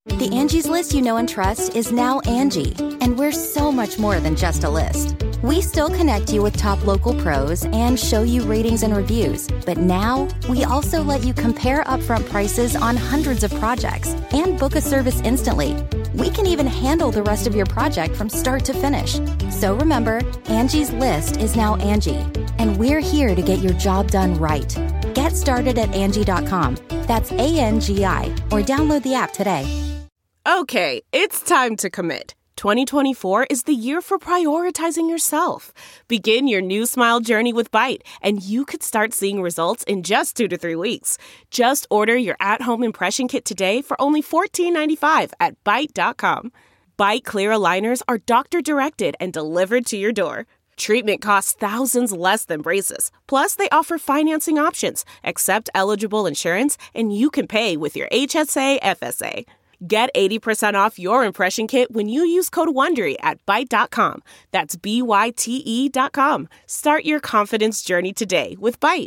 The Angie's List you know and trust is now Angie, and we're so much more than just a list. We still connect you with top local pros and show you ratings and reviews, but now we also let you compare upfront prices on hundreds of projects and book a service instantly. We can even handle the rest of your project from start to finish. So remember, Angie's List is now Angie, and we're here to get your job done right. Get started at Angie.com. That's ANGI, or download the app today. Okay, it's time to commit. 2024 is the year for prioritizing yourself. Begin your new smile journey with Byte, and you could start seeing results in just 2 to 3 weeks. Just order your at-home impression kit today for only $14.95 at Byte.com. Byte Clear aligners are doctor-directed and delivered to your door. Treatment costs thousands less than braces. Plus, they offer financing options, accept eligible insurance, and you can pay with your HSA FSA. Get 80% off your impression kit when you use code WONDERY at Byte.com. That's BYTE.com. Start your confidence journey today with Byte.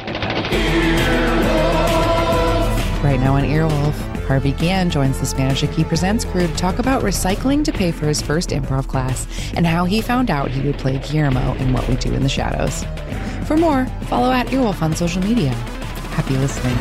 Right now on Earwolf, Harvey Gann joins the Spanish Aquí Presents crew to talk about recycling to pay for his first improv class and how he found out he would play Guillermo in What We Do in the Shadows. For more, follow at Earwolf on social media. Happy listening.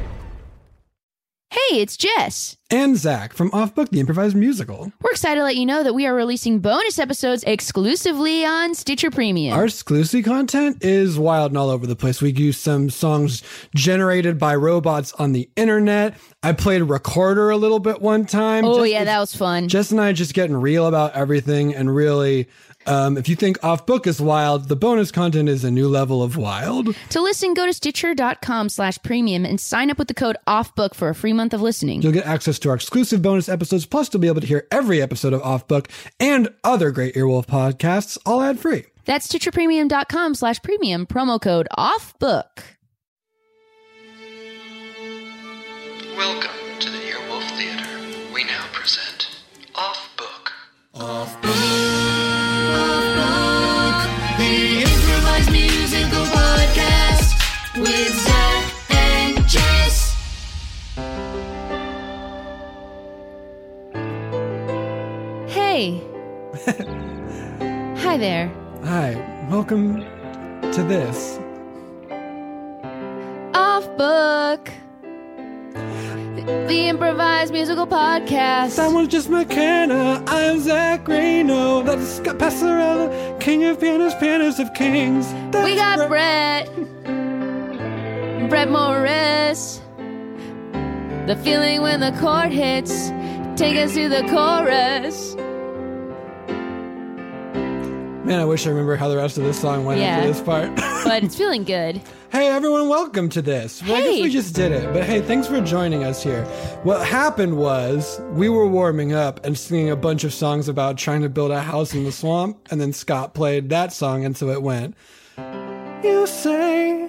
Hey, it's Jess. And Zach from Off Book, the improvised musical. We're excited to let you know that we are releasing bonus episodes exclusively on Stitcher Premium. Our exclusive content is wild and all over the place. We use some songs generated by robots on the internet. I played a recorder a little bit one time. Oh, yeah, that was fun. Jess and I just getting real about everything and really... if you think Off Book is wild, the bonus content is a new level of wild. To listen, go to Stitcher.com/premium and sign up with the code OFFBOOK for a free month of listening. You'll get access to our exclusive bonus episodes, plus you'll be able to hear every episode of Off Book and other great Earwolf podcasts, all ad-free. That's StitcherPremium.com/premium, promo code OFFBOOK. Welcome to the Earwolf Theater. We now present Off Book. Off Book. The improvised musical podcast with Zach and Jess. Hey. Hi there. Hi, welcome to this. Off Book. The improvised musical podcast. Someone's just McKenna. I am Zach Reno. That's Scott Passarella, king of pianists, pianist of kings. That's We got Brett Morris. The feeling when the chord hits. Take us to the chorus. Man, I wish I remember how the rest of this song went after this part. But it's feeling good. Hey, everyone, welcome to this. Well, I guess we just did it, but hey, thanks for joining us here. What happened was we were warming up and singing a bunch of songs about trying to build a house in the swamp, and then Scott played that song, and so it went, you say,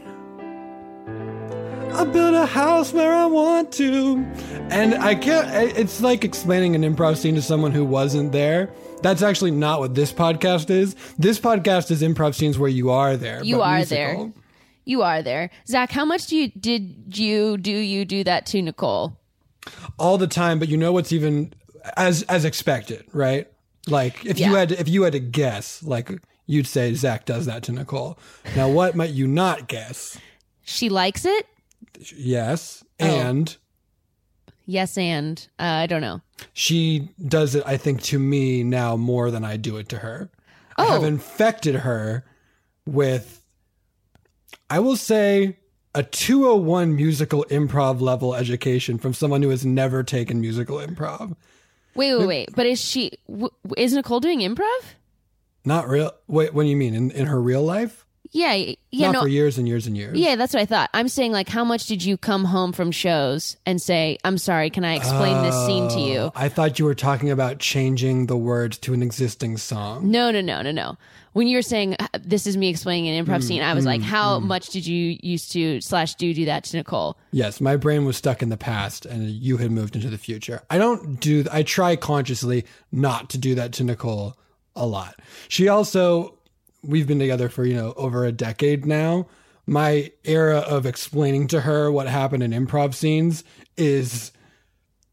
I'll build a house where I want to. And I can't, it's like explaining an improv scene to someone who wasn't there. That's actually not what this podcast is. This podcast is improv scenes where you are there. You are musical. There. You are there. Zach, how much do you do that to Nicole? All the time, but you know what's even as expected, right? Like if you had to guess, like you'd say Zach does that to Nicole. Now what might you not guess? She likes it? Yes. And yes, and I don't know. She does it, I think, to me now more than I do it to her. I have infected her with, I will say, a 201 musical improv level education from someone who has never taken musical improv. Wait. But is Nicole doing improv? Not real. Wait, what do you mean? In her real life? Yeah. Not for years and years and years. Yeah, that's what I thought. I'm saying, like, how much did you come home from shows and say, I'm sorry, can I explain this scene to you? I thought you were talking about changing the words to an existing song. No. When you were saying, this is me explaining an improv scene, I was like, how much did you used to / do that to Nicole? Yes, my brain was stuck in the past and you had moved into the future. I try consciously not to do that to Nicole a lot. She also... We've been together for, over a decade now. My era of explaining to her what happened in improv scenes is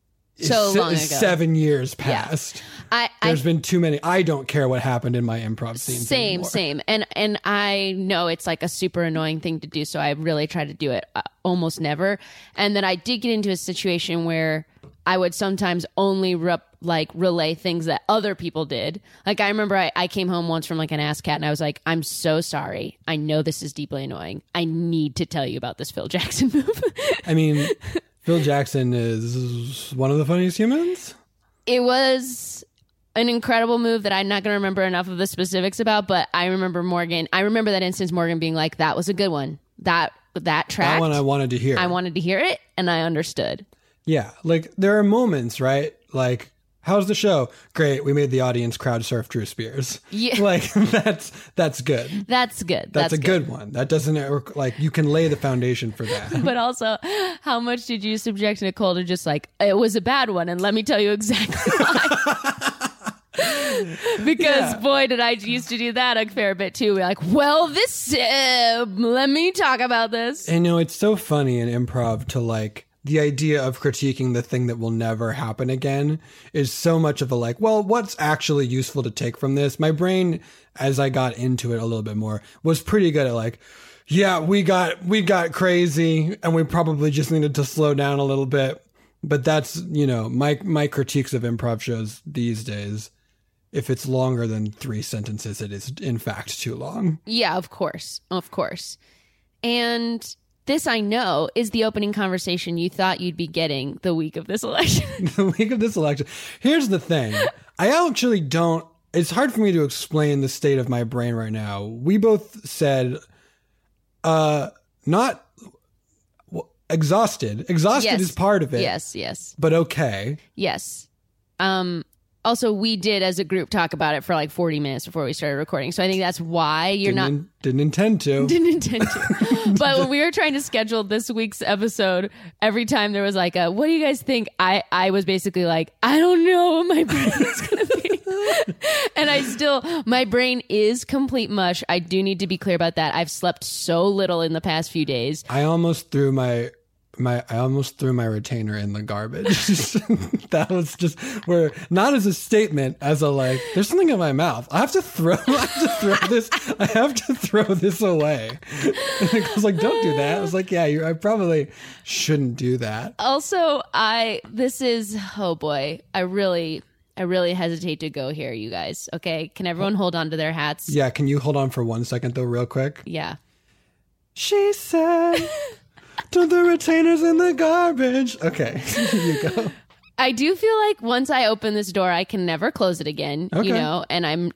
so long ago. 7 years past. There's been too many. I don't care what happened in my improv scenes anymore. Same. And I know it's like a super annoying thing to do, so I really try to do it almost never. And then I did get into a situation where I would sometimes only relay things that other people did. Like I remember I came home once from like an ASCAT and I was like, I'm so sorry. I know this is deeply annoying. I need to tell you about this Phil Jackson move. I mean, Phil Jackson is one of the funniest humans. It was an incredible move that I'm not going to remember enough of the specifics about, but I remember that instance, Morgan being like, that was a good one. That track. That one I wanted to hear. I wanted to hear it and I understood. Yeah. Like there are moments, right? Like, how's the show? Great. We made the audience crowd surf Drew Spears. Yeah. Like that's good. That's good. That's a good one. That doesn't like you can lay the foundation for that. But also, how much did you subject Nicole to just like, it was a bad one and let me tell you exactly why. Because boy, did I used to do that a fair bit too. We're like, well, this, let me talk about this. And it's so funny in improv to like, the idea of critiquing the thing that will never happen again is so much of a like, well, what's actually useful to take from this? My brain, as I got into it a little bit more, was pretty good at like, yeah, we got crazy and we probably just needed to slow down a little bit. But that's, my critiques of improv shows these days. If it's longer than 3 sentences, it is in fact too long. Yeah, of course. And this, I know, is the opening conversation you thought you'd be getting the week of this election. The week of this election. Here's the thing. I actually don't... It's hard for me to explain the state of my brain right now. We both said, not... Exhausted. Exhausted is part of it. Yes. But okay. Yes. Also, we did, as a group, talk about it for like 40 minutes before we started recording. So I think that's why you're Didn't intend to. But when we were trying to schedule this week's episode, every time there was like a, what do you guys think? I was basically like, I don't know what my brain is going to be. And my brain is complete mush. I do need to be clear about that. I've slept so little in the past few days. I almost threw my retainer in the garbage. That was just not as a statement, as a like, there's something in my mouth. I have to throw this away. And it was like, don't do that. I was like, yeah, I probably shouldn't do that. Also, oh boy, I really hesitate to go here, you guys. Okay. Can everyone hold on to their hats? Yeah. Can you hold on for 1 second though, real quick? Yeah. She said, "Throw the retainers in the garbage." Okay, here you go. I do feel like once I open this door, I can never close it again. Okay. And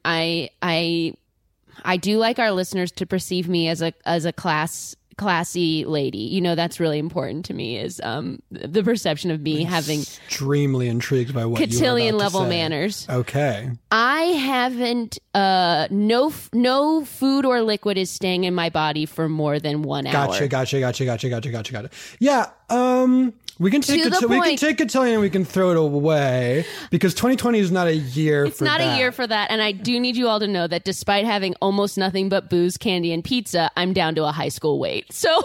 I do like our listeners to perceive me as a classy lady. That's really important to me, is the perception of me having extremely intrigued by what cotillion level manners. Okay. I haven't no food or liquid is staying in my body for more than 1 hour. Gotcha. Yeah. We can take cotillion and we can throw it away because 2020 is not a year for that. It's not a year for that. And I do need you all to know that despite having almost nothing but booze, candy, and pizza, I'm down to a high school weight. So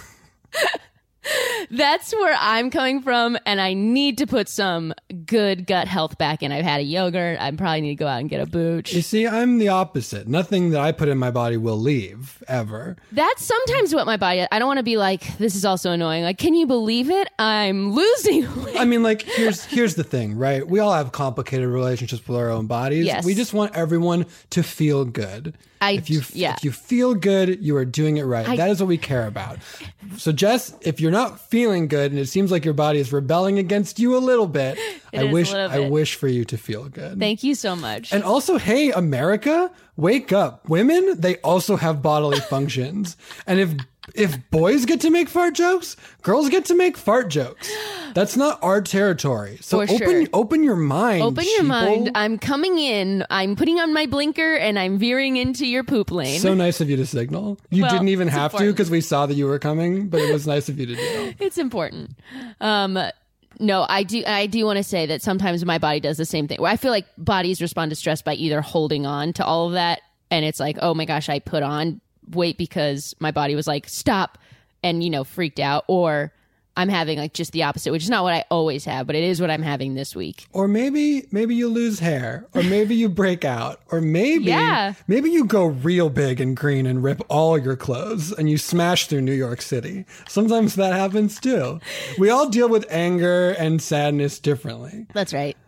that's where I'm coming from. And I need to put some good gut health back in. I've had a yogurt. I probably need to go out and get a booch. You see, I'm the opposite. Nothing that I put in my body will leave, ever. That's sometimes what my body... I don't want to be like, this is also annoying. Like, can you believe it? I'm losing weight. I mean, like, here's the thing, right? We all have complicated relationships with our own bodies. Yes. We just want everyone to feel good. If you feel good, you are doing it right. That is what we care about. So, Jess, if you're not feeling good and it seems like your body is rebelling against you a little bit, I wish for you to feel good. Thank you so much. And also, hey, America, wake up. Women, they also have bodily functions. And if boys get to make fart jokes, girls get to make fart jokes. That's not our territory. So open your mind. Open your mind. I'm coming in. I'm putting on my blinker and I'm veering into your poop lane. So nice of you to signal. You didn't even have to because we saw that you were coming, but it was nice of you to do. It's important. No, I do want to say that sometimes my body does the same thing where I feel like bodies respond to stress by either holding on to all of that. And it's like, oh my gosh, I put on weight because my body was like, stop, and freaked out, or I'm having like just the opposite, which is not what I always have, but it is what I'm having this week. Or maybe you lose hair, or maybe you break out, or maybe you go real big and green and rip all your clothes and you smash through New York City. Sometimes that happens too. We all deal with anger and sadness differently. That's right.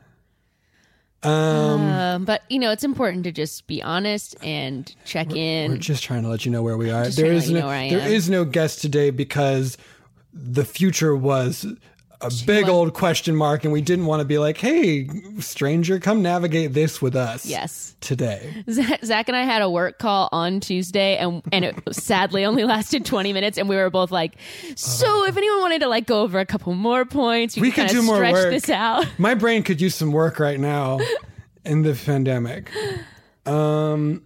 But it's important to just be honest and check in. We're just trying to let you know where we are. There is no guest today because the future was a big old question mark, and we didn't want to be like, hey, stranger, come navigate this with us. Yes. Today. Zach and I had a work call on Tuesday, and it sadly only lasted 20 minutes, and we were both like, so if anyone wanted to like go over a couple more points, we could do more work. This out. My brain could use some work right now in the pandemic. Well,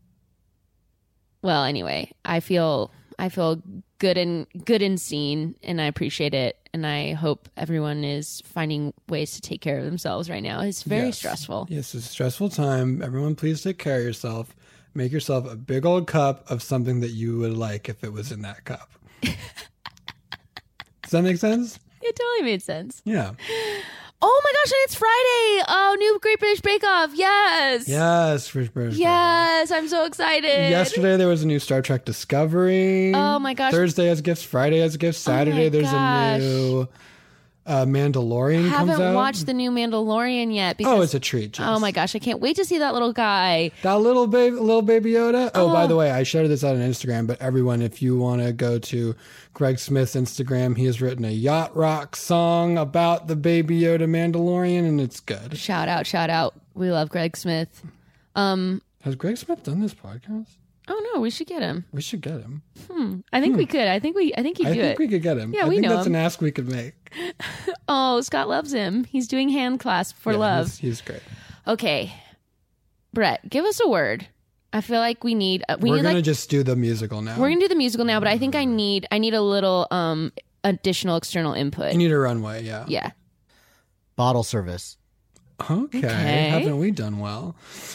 anyway, I feel good and seen, and I appreciate it, and I hope everyone is finding ways to take care of themselves right now. It's very stressful. Yes, it's a stressful time. Everyone, please take care of yourself. Make yourself a big old cup of something that you would like if it was in that cup. Does that make sense? It totally made sense. Yeah. Oh my gosh, it's Friday! Oh, new Great British Bake Off! Yes! Yes, British Bake Off. Yes, I'm so excited. Yesterday there was a new Star Trek Discovery. Oh my gosh. Thursday has gifts, Friday has gifts, Saturday there's a new Mandalorian comes out. Haven't watched the new Mandalorian yet. Because, it's a treat. Jess. Oh my gosh, I can't wait to see that little guy. That little baby Yoda. Oh, by the way, I shared this out on Instagram, but everyone, if you want to go to Greg Smith's Instagram, he has written a yacht rock song about the Baby Yoda Mandalorian, and it's good. Shout out. We love Greg Smith. Has Greg Smith done this podcast? Oh no, we should get him. We should get him. I think we could. I think he'd do it. I think we could get him. Yeah, I think that's him. an ask we could make. Oh, Scott loves him. He's doing hand clasp for love. He's great. Okay, Brett, give us a word. I feel like we need. We're gonna just do the musical now. We're gonna do the musical now, but I think I need a little additional external input. You need a runway, yeah. Yeah. Bottle service. Okay. Haven't we done well?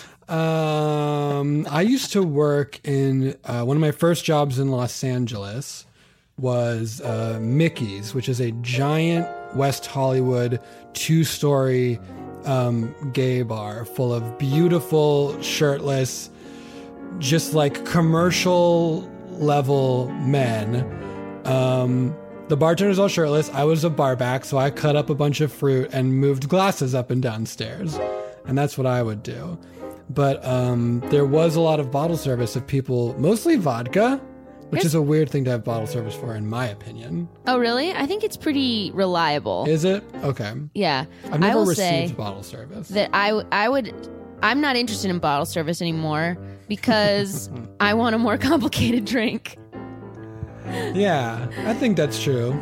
I used to work in one of my first jobs in Los Angeles was Mickey's, which is a giant West Hollywood 2-story gay bar full of beautiful, shirtless, just like commercial level men. The bartender's all shirtless. I was a barback, so I cut up a bunch of fruit and moved glasses up and down stairs. And that's what I would do. But there was a lot of bottle service of people, mostly vodka, which is a weird thing to have bottle service for, in my opinion. Oh, really? I think it's pretty reliable. Is it? Okay. Yeah. I've never received bottle service. That I'm not interested in bottle service anymore because I want a more complicated drink. Yeah, I think that's true.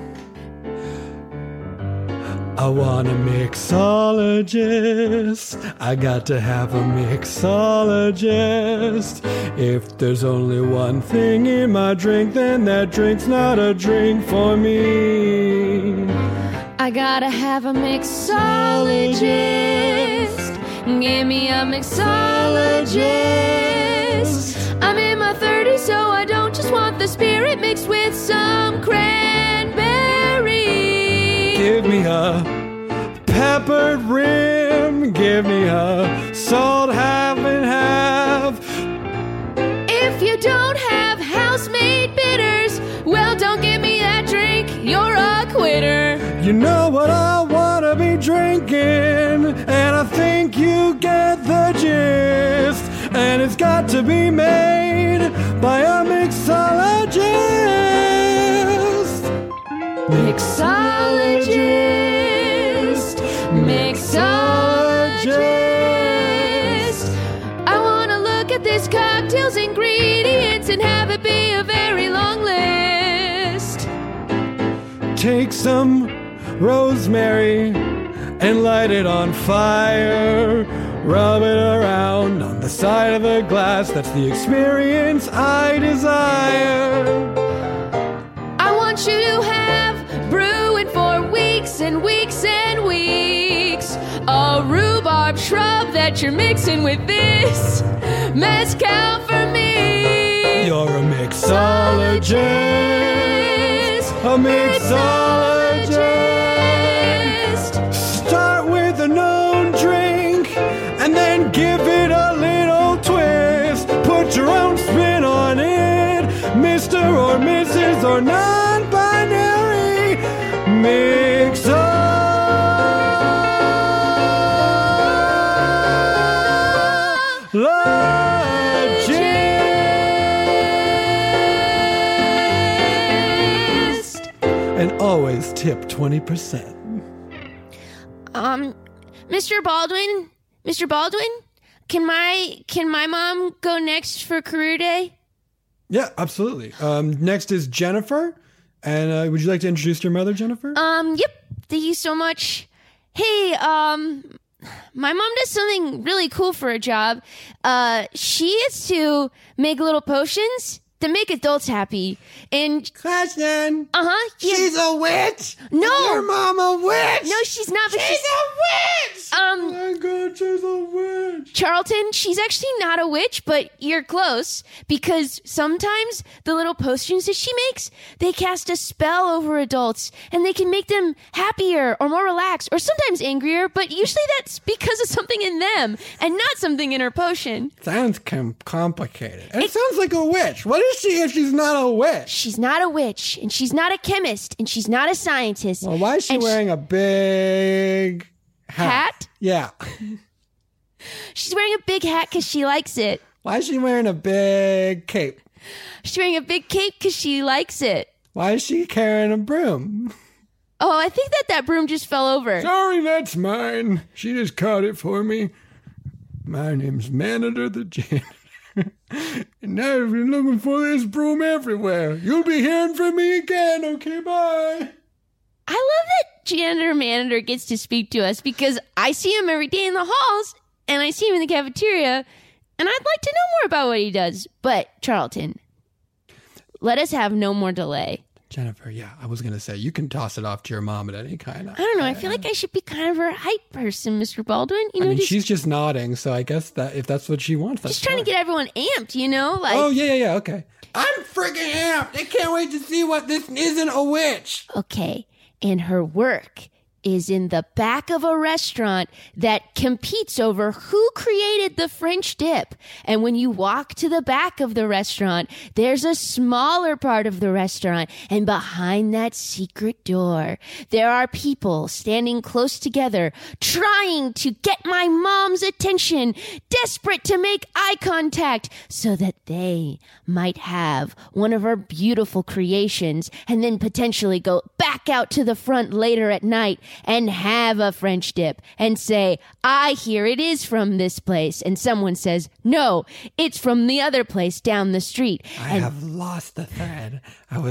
I want a mixologist. I got to have a mixologist. If there's only one thing in my drink, then that drink's not a drink for me. I gotta have a mixologist. Give me a mixologist. I'm in my 30s, so I don't just want the spirit mixed with some cranberry. Give me a peppered rim. Give me a salt half and half. If you don't have house-made bitters, well, don't give me that drink. You're a quitter. You know what I want to be drinking, and I think you get the gist. And it's got to be made by a mixologist. Mixologist. I want to look at this cocktail's ingredients and have it be a very long list. Take some rosemary and light it on fire. Rub it around on the side of the glass. That's the experience I desire. I want you to have brewing for weeks and weeks and weeks. A rhubarb shrub that you're mixing with this mezcal for me. You're a mixologist. A mixologist. non-binary mixologist. And always tip 20%. Mr. Baldwin, can my mom go next for career day? Yeah, absolutely. Next is Jennifer. And would you like to introduce your mother, Jennifer? Yep. Thank you so much. Hey, my mom does something really cool for a job. She gets to make little potions that make adults happy. And Question. yeah. She's a witch. No. Is your mom a witch? No, she's not. But She's a witch. Oh my God, she's a witch. Charlton, she's actually not a witch, but you're close, because sometimes the little potions that she makes, they cast a spell over adults, and they can make them happier or more relaxed, or sometimes angrier, but usually that's because of something in them and not something in her potion. Sounds complicated. It sounds like a witch. What is she if she's not a witch? She's not a witch, and she's not a chemist, and she's not a scientist. Well, why is she And wearing a big hat? Yeah. She's wearing a big hat because she likes it. Why is she wearing a big cape? She's wearing a big cape because she likes it. Why is she carrying a broom? Oh, I think that broom just fell over. Sorry, that's mine. She just caught it for me. My name's Manager the Janitor. And I've been looking for this broom everywhere. You'll be hearing from me again. Okay, bye. I love that Janitor Manager gets to speak to us, because I see him every day in the halls, and I see him in the cafeteria, and I'd like to know more about what he does. But, Charlton, let us have no more delay. Jennifer, yeah, I was going to say, you can toss it off to your mom at any kind of... I don't know. I feel like I should be kind of her hype person, Mr. Baldwin. You know, I mean, she's just nodding, so I guess that if that's what she wants, that's just trying to fine. get everyone amped, you know? Like, Oh, yeah, okay. I'm freaking amped. I can't wait to see what this isn't a witch. okay. And her work is in the back of a restaurant that competes over who created the French dip. And when you walk to the back of the restaurant, there's a smaller part of the restaurant. And behind that secret door, there are people standing close together, trying to get my mom's attention, desperate to make eye contact so that they might have one of her beautiful creations and then potentially go back out to the front later at night and have a French dip and say, I hear it is from this place. And someone says, no, it's from the other place down the street. I have lost the thread.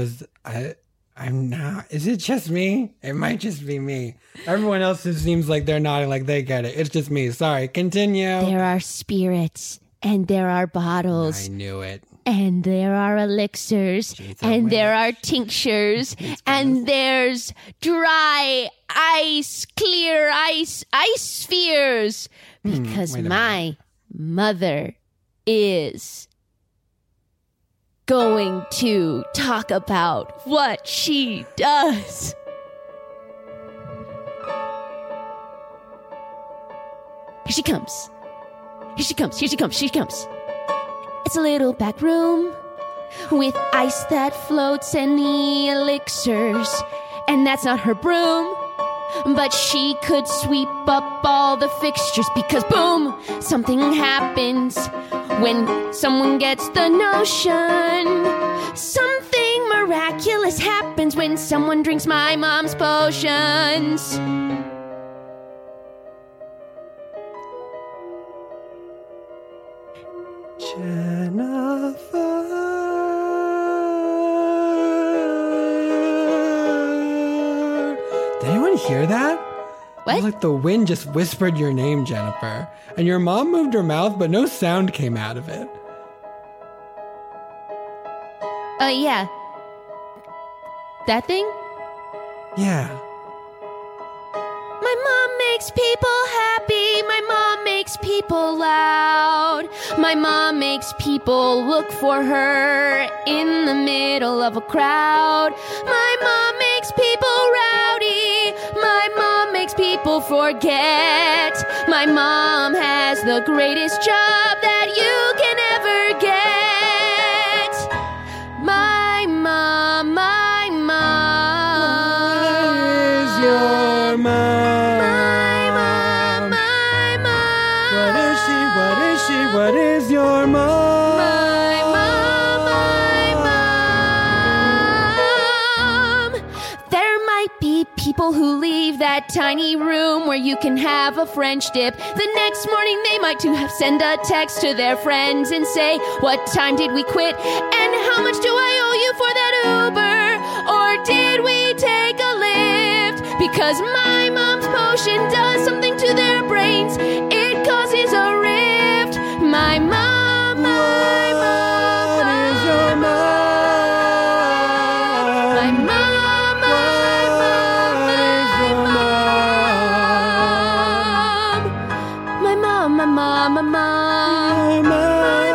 I'm not. Is it just me? It might just be me. Everyone else just seems like they're nodding like they get it. It's just me. Sorry. Continue. There are spirits, and there are bottles. I knew it. And there are elixirs, and there are tinctures, and there's dry ice, clear ice spheres. Because my mother is going to talk about what she does. Here she comes. Here she comes. Here she comes. Here she comes. It's a little back room with ice that floats and the elixirs. And that's not her broom, but she could sweep up all the fixtures, because boom, something happens when someone gets the notion. Something miraculous happens when someone drinks my mom's potions. Jennifer. Did anyone hear that? What? It was like the wind just whispered your name, Jennifer. And your mom moved her mouth, but no sound came out of it. Oh, yeah. That thing? Yeah. My mom makes people happy. My mom makes people loud. My mom makes people look for her in the middle of a crowd. My mom makes people rowdy. My mom makes people forget. My mom has the greatest job that you can ever get. My mom, tiny room where you can have a French dip. The next morning they might send a text to their friends and say, what time did we quit? And how much do I owe you for that Uber? Or did we take a lift? Because my mom's potion does something to their brains. It causes a rift. My mom, my mom. What is your mom? My mom, my mom, my mom. My mom, my mom, my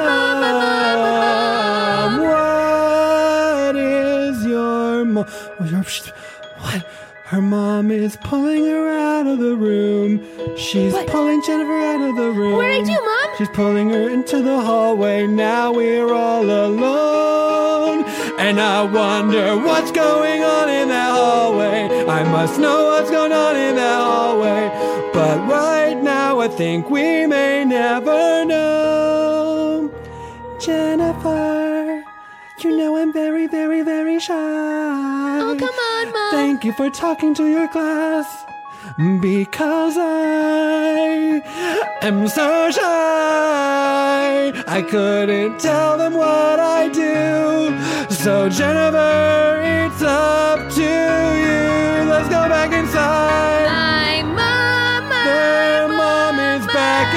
mom. What is your mom? What? Her mom is pulling her out of the room. She's pulling Jennifer out of the room. What did I do, Mom? She's pulling her into the hallway. Now we're all alone. And I wonder what's going on in that hallway. I must know what's going on in that hallway. But right now I think we may never know. Jennifer, you know I'm very, very, very shy. Oh, come on, Mom. Thank you for talking to your class. Because I am so shy, I couldn't tell them what I do. So Jennifer, it's up to you. Let's go back inside. My mom, Their mom is back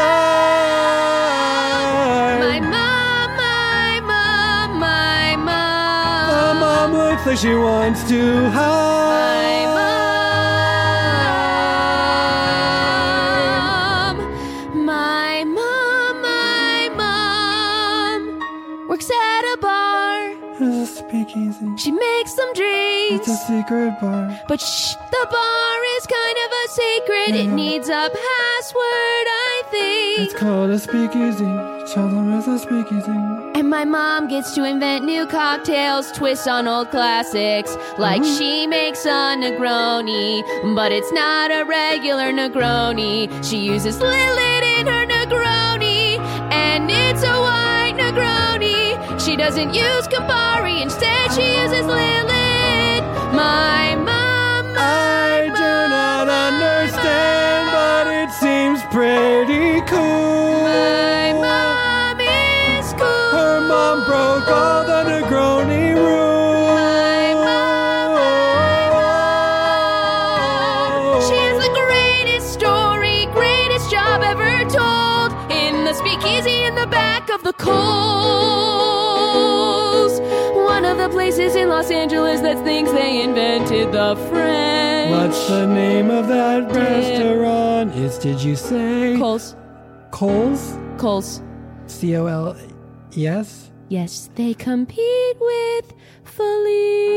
inside. my mom, my mom, my mom. The mom looks like she wants to hide. My mom, my mom, my mom works at a bar. It's a speakeasy. She makes some drinks, It's a secret bar. but shh, the bar is kind of a secret. It needs a password, I think. It's called a speakeasy. Tell them it's a speakeasy. And my mom gets to invent new cocktails, twists on old classics. Like she makes a Negroni, but it's not a regular Negroni. She uses Lillet in her Negroni, and it's a white Negroni. She doesn't use Campari, instead she uses Lillet. My mom, I do not understand, but it seems pretty cool. my mom is cool. Her mom broke all the Negroni rules. My mom. She has the greatest story, greatest job ever told. In the speakeasy in the back of the Coles. One of the places in Los Angeles that thinks they invented the French. What's the name of that restaurant? Did you say? Coles. Coles? Coles. C-O-L-E-S? Yes, they compete with Felice.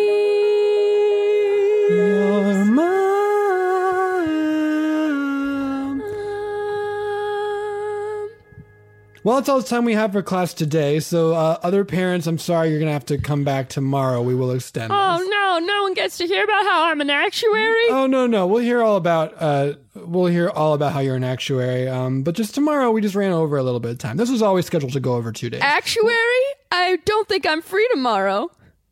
Your mom. Well, that's all the time we have for class today. So, other parents, I'm sorry, you're going to have to come back tomorrow. We will extend this. Oh, no one gets to hear about how I'm an actuary. Oh, no. We'll hear all about how you're an actuary. But just tomorrow, we just ran over a little bit of time. This was always scheduled to go over 2 days. Actuary? I don't think I'm free tomorrow.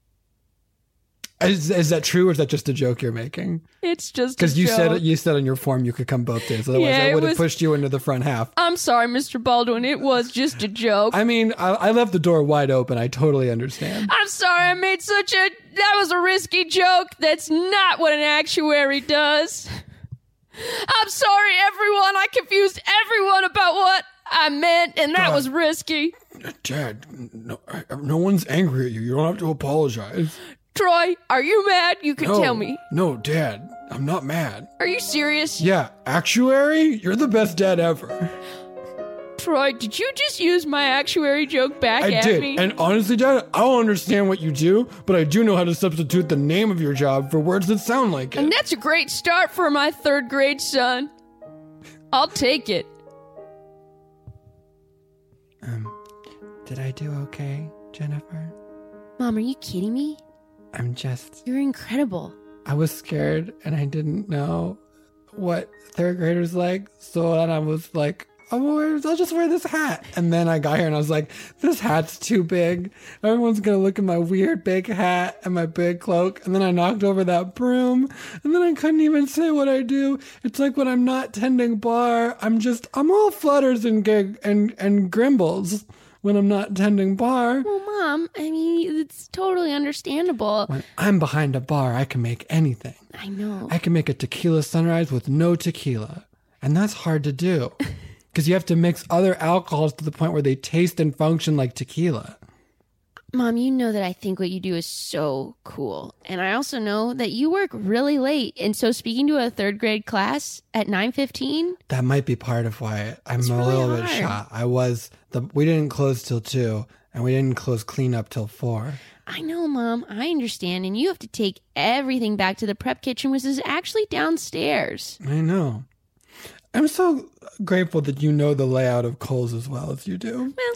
Is that true, or is that just a joke you're making? It's just Because a you joke. said on your form you could come both days. Otherwise, Yeah, I it would have was- pushed you into the front half. I'm sorry, Mr. Baldwin. It was just a joke. I mean, I left the door wide open. I totally understand. I'm sorry I made that was a risky joke. That's not what an actuary does. I'm sorry, everyone. I confused everyone about what I meant, and that was risky. Dad, no one's angry at you. You don't have to apologize. Troy, are you mad? You can tell me. No, Dad, I'm not mad. Are you serious? Yeah, actuary, you're the best dad ever. Troy, did you just use my actuary joke back I at did. me? And honestly, Dad, I don't understand what you do, but I do know how to substitute the name of your job for words that sound like it. And that's a great start for my 3rd grade son. I'll take it. Did I do okay, Jennifer? Mom, are you kidding me? I'm just... You're incredible. I was scared and I didn't know what 3rd graders like, so then I was like I'll just wear this hat. And then I got here and I was like, this hat's too big. Everyone's going to look at my weird big hat and my big cloak. And then I knocked over that broom and then I couldn't even say what I do. It's like when I'm not tending bar, I'm all flutters and grimbles when I'm not tending bar. Well, Mom, I mean, it's totally understandable. When I'm behind a bar, I can make anything. I know. I can make a tequila sunrise with no tequila. And that's hard to do because you have to mix other alcohols to the point where they taste and function like tequila. Mom, you know that I think what you do is so cool. And I also know that you work really late. And so speaking to a third grade class at 9:15. That might be part of why I'm It's a really little bit hard. shot. We didn't close till 2 and we didn't close cleanup till 4. I know, Mom. I understand. And you have to take everything back to the prep kitchen, which is actually downstairs. I know. I'm so grateful that you know the layout of Kohl's as well as you do. Well,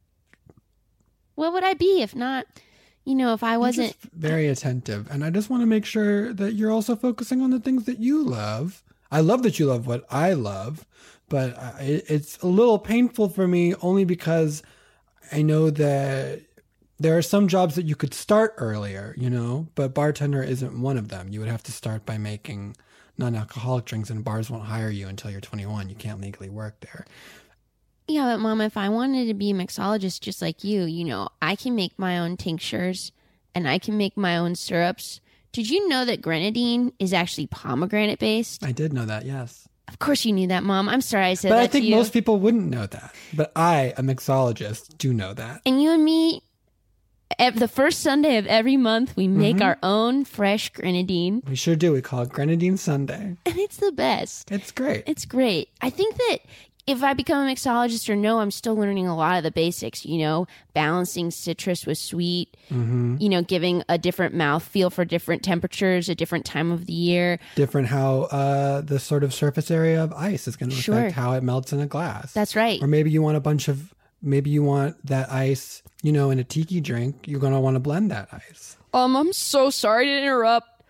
what would I be if not, if I wasn't... You're just very attentive. And I just want to make sure that you're also focusing on the things that you love. I love that you love what I love, but it's a little painful for me only because I know that there are some jobs that you could start earlier, but bartender isn't one of them. You would have to start by making non-alcoholic drinks, and bars won't hire you until you're 21. You can't legally work there. Yeah, but Mom, if I wanted to be a mixologist just like you, I can make my own tinctures and I can make my own syrups. Did you know that grenadine is actually pomegranate based? I did know that, yes. Of course you knew that, Mom. I'm sorry I said But that I think to you. most people wouldn't know that. But I, a mixologist, do know that. And you and me, the first Sunday of every month, we make our own fresh grenadine. We sure do. We call it Grenadine Sunday. And it's the best. It's great. It's great. I think that if I become a mixologist or no, I'm still learning a lot of the basics, balancing citrus with sweet, giving a different mouthfeel for different temperatures, a different time of the year. Different how the sort of surface area of ice is going to affect how it melts in a glass. That's right. Or maybe you want maybe you want that ice, in a tiki drink. You're going to want to blend that ice. I'm so sorry to interrupt.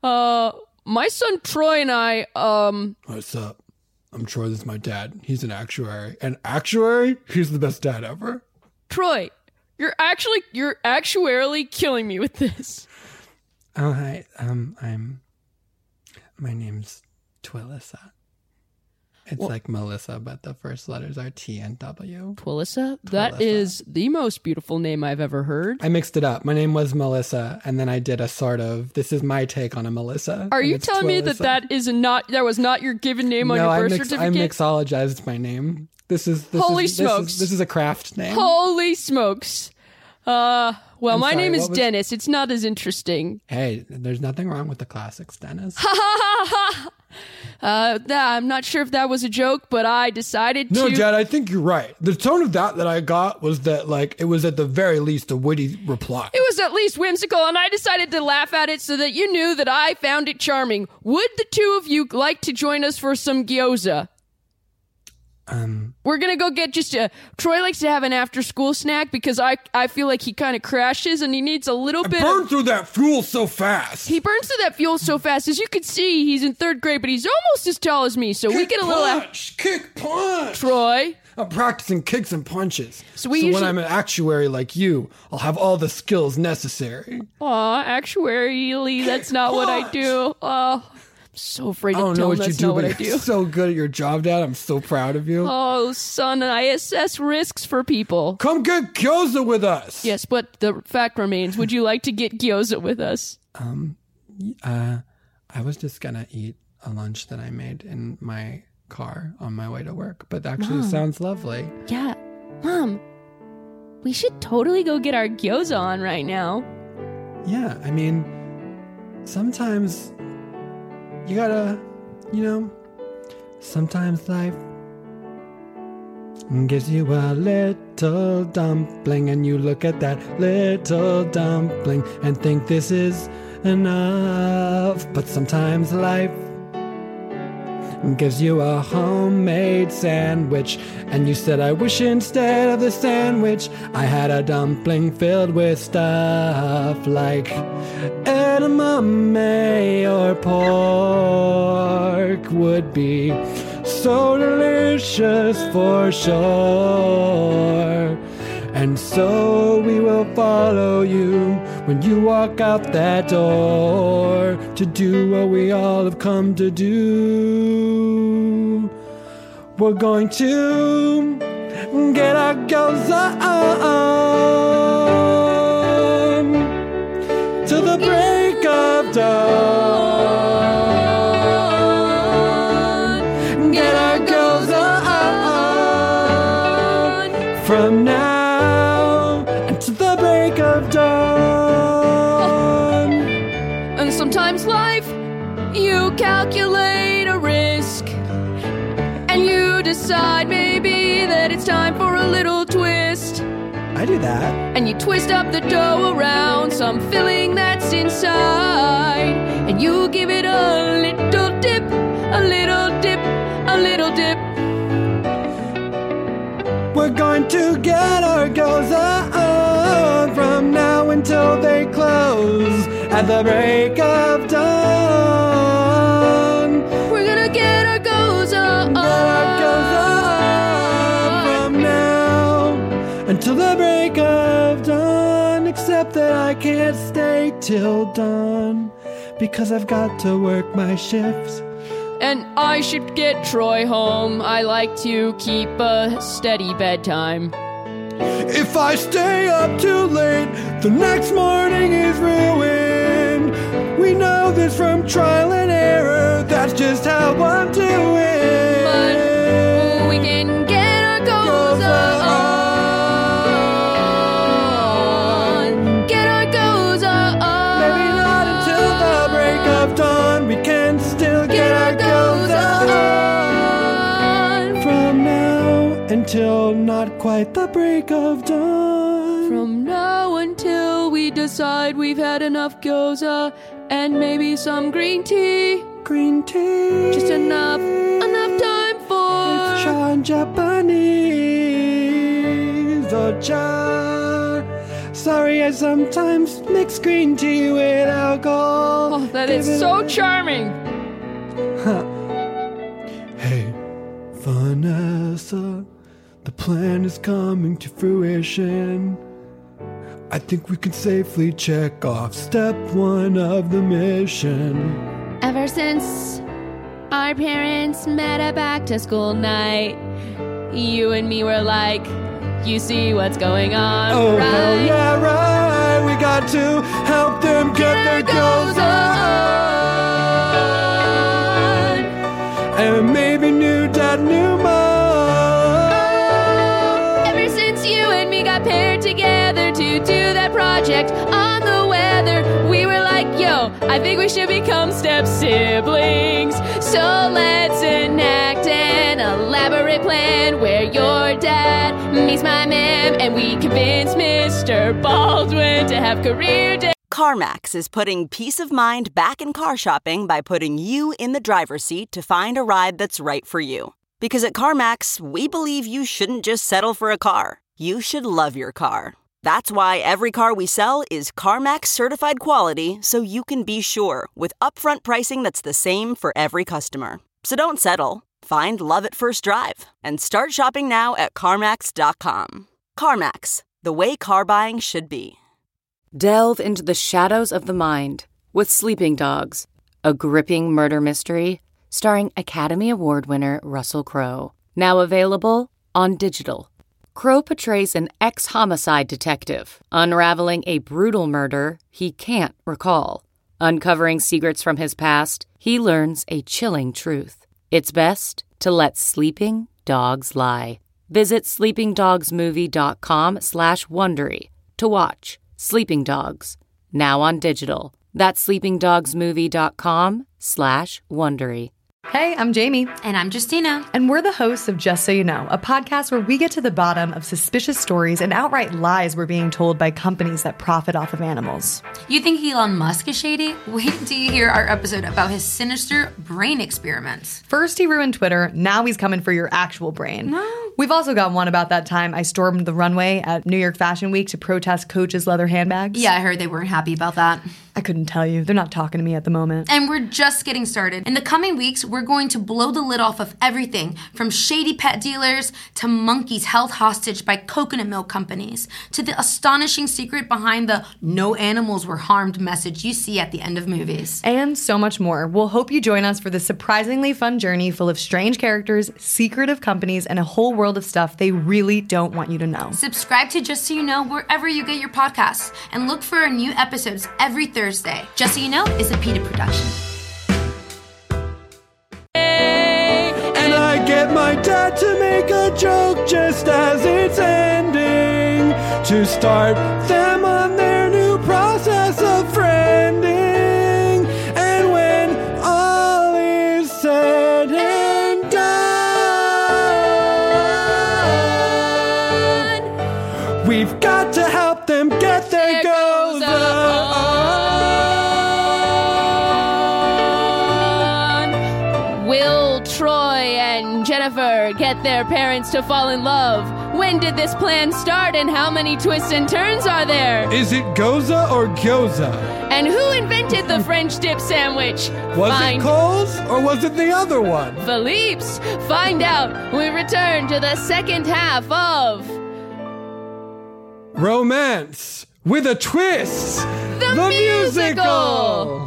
My son Troy and I, What's up? I'm Troy. This is my dad. He's an actuary. An actuary? He's the best dad ever. Troy, you're actuarially killing me with this. Oh, hi. My name's Twilissa. It's like Melissa, but the first letters are T and W. Twilissa? That is the most beautiful name I've ever heard. I mixed it up. My name was Melissa, and then I did a sort of, this is my take on a Melissa. Are you telling me that that was not your given name on your birth certificate? I mixologized my name. This is a craft name. Holy smokes. My sorry, name is Dennis. It's not as interesting. Hey, there's nothing wrong with the classics, Dennis. I'm not sure if that was a joke, but I decided to... No, Dad, I think you're right. The tone of that I got was that, it was at the very least a witty reply. It was at least whimsical, and I decided to laugh at it so that you knew that I found it charming. Would the two of you like to join us for some gyoza? We're gonna go get Troy likes to have an after-school snack because I feel like he kind of crashes and he needs a little bit. Burn through that fuel so fast. He burns through that fuel so fast. As you can see, he's in 3rd grade, but he's almost as tall as me. So we get a little kick punch. Troy, I'm practicing kicks and punches. So usually... when I'm an actuary like you, I'll have all the skills necessary. Aw, actuarially, that's not what I do. Oh. So afraid to tell him that's not what I do. You're so good at your job, Dad. I'm so proud of you. Oh, son, I assess risks for people. Come get gyoza with us. Yes, but the fact remains, would you like to get gyoza with us? I was just gonna eat a lunch that I made in my car on my way to work, but actually sounds lovely. Yeah. Mom, we should totally go get our gyoza on right now. Yeah, I mean, sometimes... you gotta, sometimes life gives you a little dumpling and you look at that little dumpling and think this is enough. But sometimes life gives you a homemade sandwich and you said, I wish instead of the sandwich I had a dumpling filled with stuff like edamame or pork would be so delicious for sure. And so we will follow you when you walk out that door to do what we all have come to do. We're going to get our goals on till the break of dawn. Get our goals on from now until the break of dawn. And sometimes life, you calculate a risk, and you decide maybe that it's time for a little twist. I do that. And you twist up the dough around some filling that's inside, and you give it a little dip, a little dip, a little dip. We're going to get our goals on from now until they close at the break of dawn. We're gonna get our goals on. Get our goals on from now until the break of dawn. Except that I can't stay till dawn because I've got to work my shifts. And I should get Troy home. I like to keep a steady bedtime. If I stay up too late, the next morning is ruined. We know this from trial and error. That's just how I'm doing. But we can get our goals on. Get our goals on. Maybe not until the break of dawn. We can still get our goals on. From now until not quite the break of dawn. From now until we decide we've had enough gyoza and maybe some green tea. Green tea. Just enough time for It's cha in Japanese. Oh, cha. Sorry, I sometimes mix green tea with alcohol. Oh, that is so charming. Hey, Vanessa, the plan is coming to fruition. I think we can safely check off step 1 of the mission. Ever since our parents met at back to school night, you and me were like, you see what's going on, Oh, right? hell yeah, right. We got to help them get their goals on. And maybe new dad, new mom. Ever since you and me got paired together to do that project on the weather, we were like, yo, I think we should become step siblings. So let's enact an elaborate plan where your dad meets my mom and we convince Mr. Baldwin to have career day. CarMax is putting peace of mind back in car shopping by putting you in the driver's seat to find a ride that's right for you. Because at CarMax, we believe you shouldn't just settle for a car. You should love your car. That's why every car we sell is CarMax certified quality, so you can be sure with upfront pricing that's the same for every customer. So don't settle. Find love at first drive and start shopping now at CarMax.com. CarMax, the way car buying should be. Delve into the shadows of the mind with Sleeping Dogs, a gripping murder mystery starring Academy Award winner Russell Crowe. Now available on digital. Crowe portrays an ex-homicide detective unraveling a brutal murder he can't recall. Uncovering secrets from his past, he learns a chilling truth. It's best to let sleeping dogs lie. Visit sleepingdogsmovie.com/Wondery to watch Sleeping Dogs, now on digital. That's sleepingdogsmovie.com/Wondery. Hey, I'm Jamie. And I'm Justina. And we're the hosts of Just So You Know, a podcast where we get to the bottom of suspicious stories and outright lies we're being told by companies that profit off of animals. You think Elon Musk is shady? Wait until you hear our episode about his sinister brain experiments. First he ruined Twitter, now he's coming for your actual brain. No. We've also got one about that time I stormed the runway at New York Fashion Week to protest Coach's leather handbags. Yeah, I heard they weren't happy about that. I couldn't tell you. They're not talking to me at the moment. And we're just getting started. In the coming weeks, we're going to blow the lid off of everything from shady pet dealers to monkeys held hostage by coconut milk companies to the astonishing secret behind the no animals were harmed message you see at the end of movies. And so much more. We'll hope you join us for this surprisingly fun journey full of strange characters, secretive companies, and a whole world of stuff they really don't want you to know. Subscribe to Just So You Know wherever you get your podcasts and look for our new episodes every Thursday. Just So You Know is a PETA production. And I get my dad to make a joke just as it's ending, to start them on their new process of friending. And when all is said and done, we've got to help them get their goals on. Will Troy and Jennifer get their parents to fall in love? When did this plan start and how many twists and turns are there? Is it Goza or Gyoza? And who invented the French dip sandwich? Was it Coles or was it the other one? Philippe's. Find out when we return to the second half of Romance with a Twist, the musical.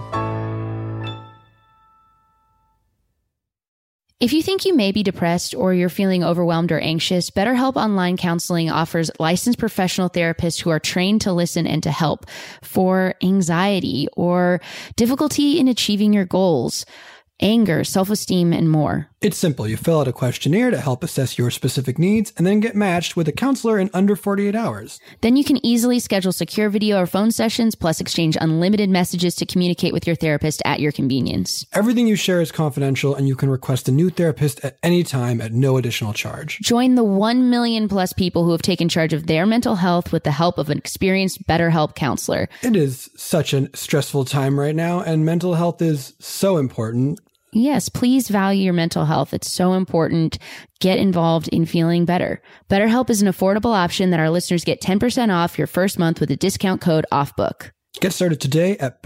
If you think you may be depressed or you're feeling overwhelmed or anxious, BetterHelp Online Counseling offers licensed professional therapists who are trained to listen and to help for anxiety or difficulty in achieving your goals, anger, self-esteem, and more. It's simple. You fill out a questionnaire to help assess your specific needs and then get matched with a counselor in under 48 hours. Then you can easily schedule secure video or phone sessions, plus exchange unlimited messages to communicate with your therapist at your convenience. Everything you share is confidential, and you can request a new therapist at any time at no additional charge. Join the 1 million plus people who have taken charge of their mental health with the help of an experienced BetterHelp counselor. It is such a stressful time right now, and mental health is so important. Yes, please value your mental health. It's so important. Get involved in feeling better. BetterHelp is an affordable option that our listeners get 10% off your first month with a discount code OFFBOOK. Get started today at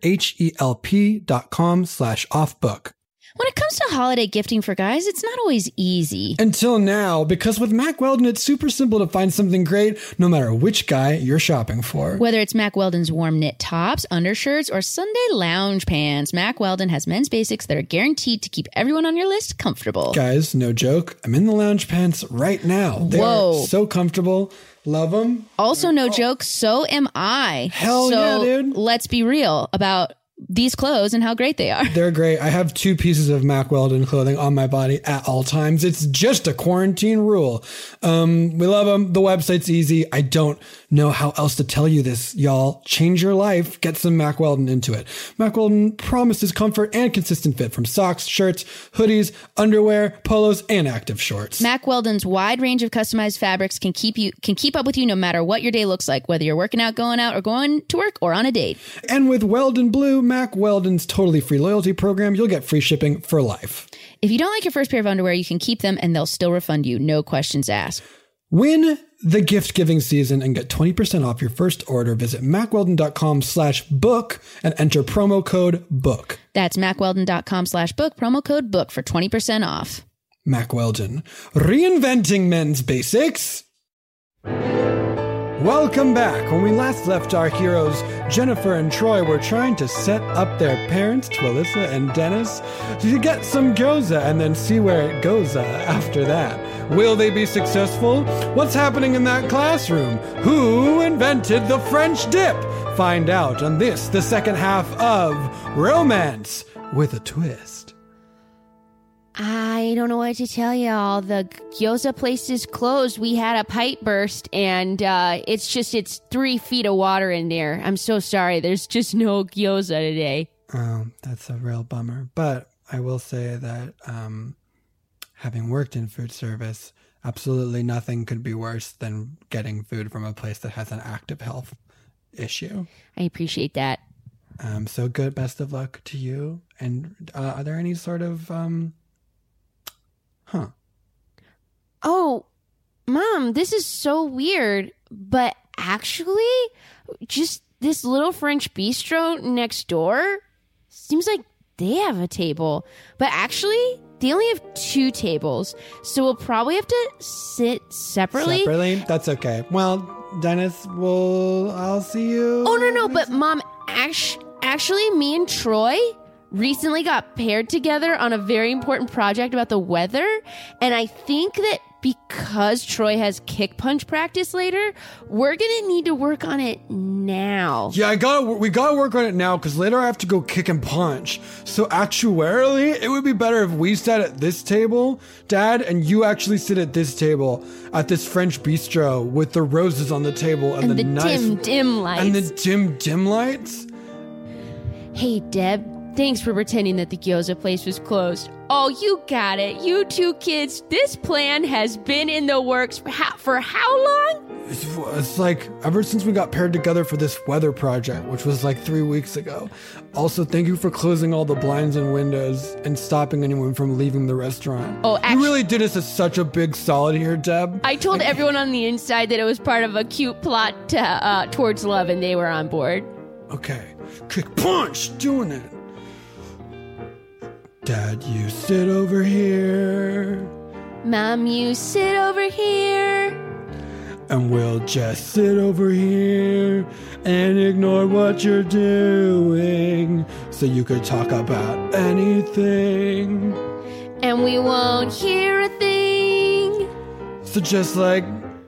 betterhelp.com/offbook. When it comes to holiday gifting for guys, it's not always easy. Until now, because with Mack Weldon, it's super simple to find something great no matter which guy you're shopping for. Whether it's Mack Weldon's warm knit tops, undershirts, or Sunday lounge pants, Mack Weldon has men's basics that are guaranteed to keep everyone on your list comfortable. Guys, no joke. I'm in the lounge pants right now. They're so comfortable. Love them. Also, no joke, so am I. Hell yeah, dude. Let's be real about these clothes and how great they are. They're great. I have 2 pieces of Mack Weldon clothing on my body at all times. It's just a quarantine rule. We love them. The website's easy. I don't know how else to tell you this, y'all. Change your life. Get some Mack Weldon into it. Mack Weldon promises comfort and consistent fit from socks, shirts, hoodies, underwear, polos, and active shorts. Mack Weldon's wide range of customized fabrics can keep up with you no matter what your day looks like, whether you're working out, going out, or going to work, or on a date. And with Weldon Blue, Mack Weldon's totally free loyalty program, you'll get free shipping for life. If you don't like your first pair of underwear, you can keep them and they'll still refund you. No questions asked. Win the gift giving season and get 20% off your first order. Visit MackWeldon.com/book and enter promo code BOOK. That's MackWeldon.com/book, promo code BOOK for 20% off. Mack Weldon, reinventing men's basics. Welcome back. When we last left our heroes, Jennifer and Troy were trying to set up their parents, Twilissa and Dennis, to get some gyoza and then see where it goes after that. Will they be successful? What's happening in that classroom? Who invented the French dip? Find out on this, the second half of Romance with a Twist. I don't know what to tell y'all. The gyoza place is closed. We had a pipe burst, and it's 3 feet of water in there. I'm so sorry. There's just no gyoza today. Oh, that's a real bummer. But I will say that having worked in food service, absolutely nothing could be worse than getting food from a place that has an active health issue. I appreciate that. So good. Best of luck to you. And are there any sort of... Oh, Mom, this is so weird, but actually, just this little French bistro next door seems like they have a table, but actually they only have 2 tables, so we'll probably have to sit separately. Separately? That's okay. Well, Dennis, I'll see you. Oh, no, but Mom, actually, me and Troy recently got paired together on a very important project about the weather, and I think that because Troy has kick punch practice later, we're gonna need to work on it now. Yeah, we gotta work on it now because later I have to go kick and punch. So actuarially, it would be better if we sat at this table, Dad, and you actually sit at this table at this French bistro with the roses on the table and the nice dim lights. And the dim lights. Hey, Deb, thanks for pretending that the gyoza place was closed. Oh, you got it. You 2 kids, this plan has been in the works for how long? It's like ever since we got paired together for this weather project, which was like 3 weeks ago. Also, thank you for closing all the blinds and windows and stopping anyone from leaving the restaurant. Oh, actually, you really did us such a big solid here, Deb. I told everyone on the inside that it was part of a cute plot towards love, and they were on board. Okay, kick punch, doing it. Dad, you sit over here. Mom, you sit over here. And we'll just sit over here and ignore what you're doing so you could talk about anything. And we won't hear a thing. So just like,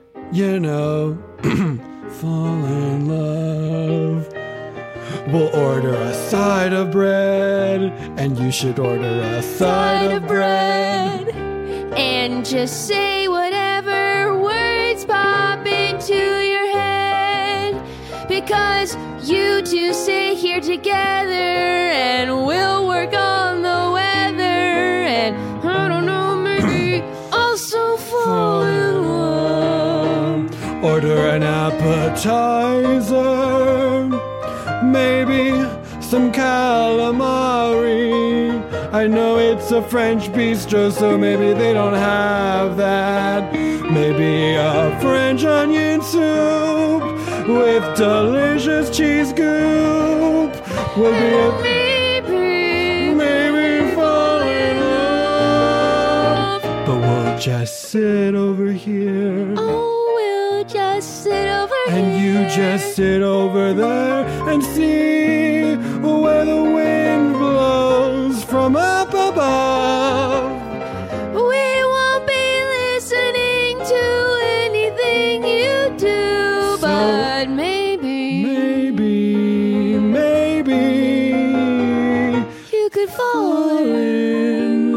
fall in love. We'll order a side of bread, and you should order a side of bread. And just say whatever words pop into your head, because you 2 stay here together, and we'll work on the weather, and I don't know, maybe also fall in love. Order an appetizer. Maybe some calamari. I know it's a French bistro, so maybe they don't have that. Maybe a French onion soup with delicious cheese goop will be a maybe fall in love. But we'll just sit over here. Oh, we'll just sit over here. And you just sit over there and see where the wind blows from up above. We won't be listening to anything you do, but maybe you could fall in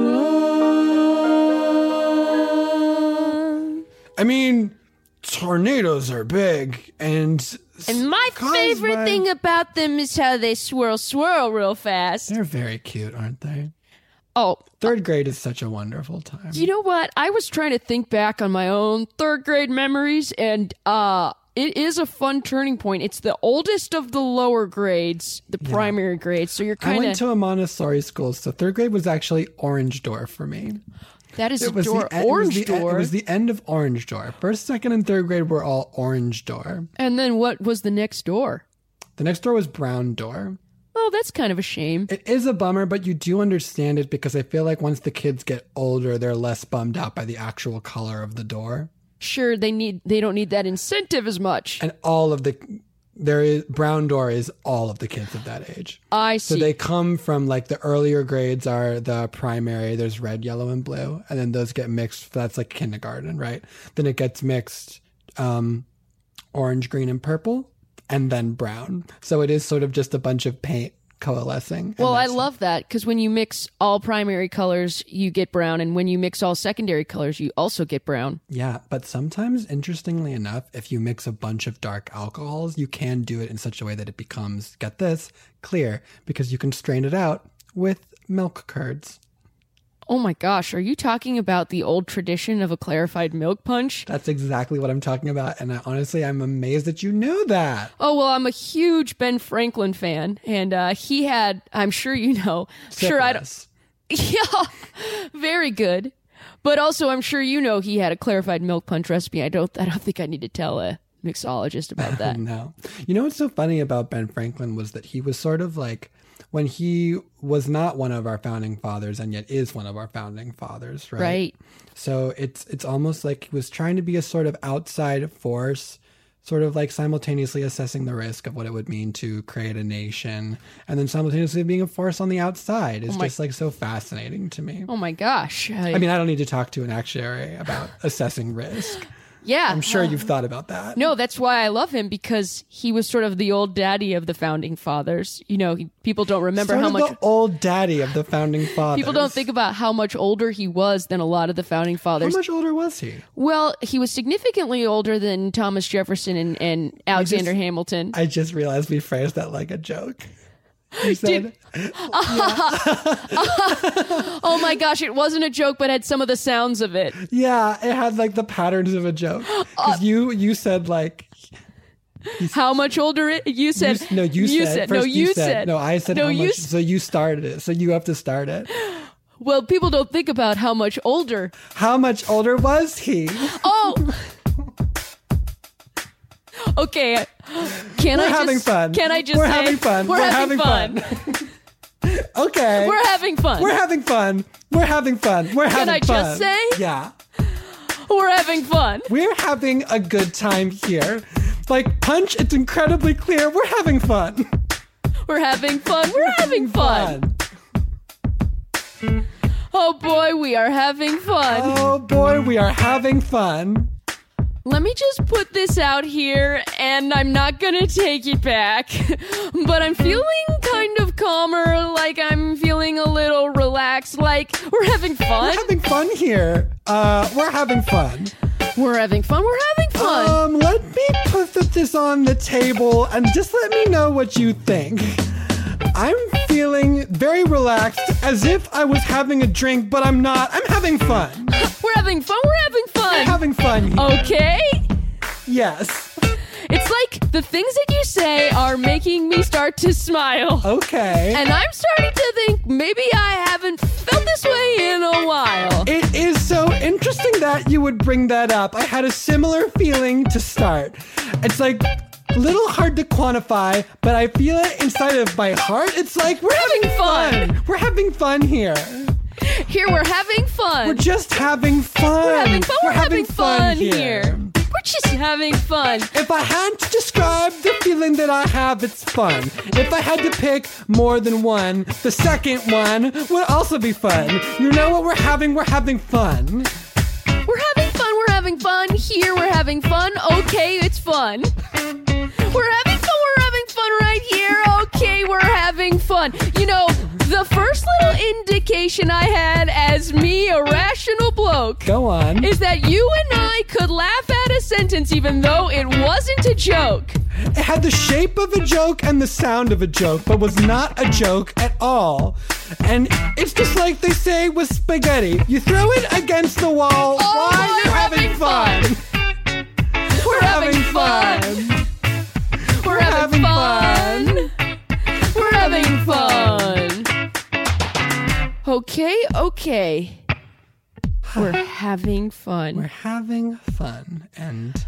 love. I mean, tornadoes are big, and my favorite thing about them is how they swirl real fast. They're very cute, aren't they? Oh. 3rd grade is such a wonderful time. You know what? I was trying to think back on my own 3rd grade memories, and it is a fun turning point. It's the oldest of the lower grades, the primary grades, so you're kind of... I went to a Montessori school, so 3rd grade was actually Orange Door for me. That is Orange Door. It was the end of Orange Door. 1st, 2nd, and 3rd grade were all Orange Door. And then what was the next door? The next door was Brown Door. Oh, that's kind of a shame. It is a bummer, but you do understand it because I feel like once the kids get older, they're less bummed out by the actual color of the door. Sure, they don't need that incentive as much. And Brown Door is all of the kids of that age. I see. So they come from like the earlier grades are the primary. There's red, yellow, and blue. And then those get mixed. That's like kindergarten, right? Then it gets mixed orange, green, and purple, and then brown. So it is sort of just a bunch of paint coalescing. Well, I love that because when you mix all primary colors, you get brown. And when you mix all secondary colors, you also get brown. Yeah, but sometimes, interestingly enough, if you mix a bunch of dark alcohols, you can do it in such a way that it becomes, get this, clear, because you can strain it out with milk curds. Oh my gosh, are you talking about the old tradition of a clarified milk punch? That's exactly what I'm talking about, and I'm amazed that you knew that. Oh, well, I'm a huge Ben Franklin fan, and he had, I'm sure you know, syphilis. Yeah, very good. But also, I'm sure you know he had a clarified milk punch recipe. I don't think I need to tell mixologist about that. No. You know what's so funny about Ben Franklin was that he was sort of like, when he was not one of our founding fathers and yet is one of our founding fathers, right? Right. So it's almost like he was trying to be a sort of outside force, sort of like simultaneously assessing the risk of what it would mean to create a nation, and then simultaneously being a force on the outside is just like so fascinating to me. Oh my gosh. I mean, I don't need to talk to an actuary about assessing risk. Yeah. I'm sure you've thought about that. No, that's why I love him, because he was sort of the old daddy of the founding fathers. You know, people don't remember Sort how of much the old daddy of the founding fathers. people don't think about how much older he was than a lot of the founding fathers. How much older was he? Well, he was significantly older than Thomas Jefferson and Alexander Hamilton. I just realized we phrased that like a joke. You said, Oh my gosh, it wasn't a joke, but had some of the sounds of it. yeah, it had like the patterns of a joke. Because you said like... How much older you said? You said. No, you said. No, I said No, how you much. So you started it. So you have to start it. Well, people don't think about how much older. How much older was he? Oh! Okay. Can We're I having just, fun. Can I just We're say having fun. We're having fun. Okay. We're having fun. We're having fun. We're having fun. We're having fun. Can I just say? Yeah. We're having fun. We're having a good time here. Like Punch, it's incredibly clear. We're having fun. We're having fun. We're having fun. Oh boy, we are having fun. Oh boy, we are having fun. Let me just put this out here, and I'm not gonna take it back, but I'm feeling kind of calmer, like I'm feeling a little relaxed, like we're having fun. We're having fun here. We're having fun. We're having fun. We're having fun. Let me put this on the table and just let me know what you think. I'm feeling very relaxed, as if I was having a drink, but I'm not. I'm having fun. We're having fun. We're having fun. We're having fun here. Okay. Yes. It's like the things that you say are making me start to smile. Okay. And I'm starting to think maybe I haven't felt this way in a while. It is so interesting that you would bring that up. I had a similar feeling to start. It's like a little hard to quantify, but I feel it inside of my heart. It's like we're having fun. We're having fun here. Here we're having fun. We're just having fun. We're having fun. We're having fun here. We're just having fun. If I had to describe the feeling that I have, it's fun. If I had to pick more than one, the second one would also be fun. You know what we're having? We're having fun. We're having fun. We're having fun here. We're having fun. Okay, it's fun. We're having fun. We're having fun right here. Okay, we're having fun. You know, the first little indication I had as me, a rational bloke, go on, is that you and I could laugh at a sentence even though it wasn't a joke. It had the shape of a joke and the sound of a joke, but was not a joke at all. And it's just like they say with spaghetti. You throw it against the wall while you're having fun. We're having fun. We're having fun. We're having fun. Okay. We're having fun. We're having fun. And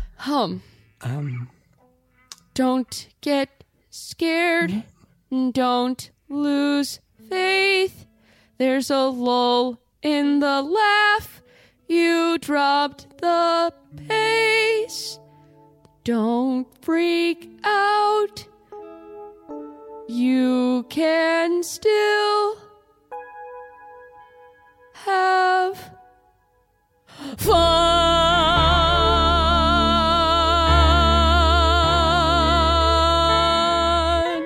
don't get scared. Don't lose faith. There's a lull in the laugh. You dropped the pace. Don't freak out. You can still have fun.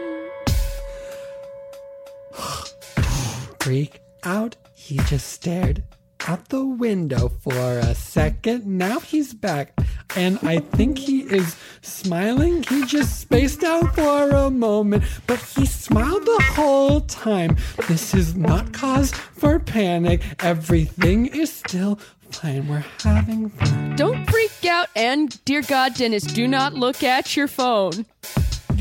Freak out. He just stared out the window for a second. Now he's back. And I think he is smiling. He just spaced out for a moment, but he smiled the whole time. This is not cause for panic. Everything is still fine. We're having fun. Don't freak out, and dear God, Dennis, do not look at your phone.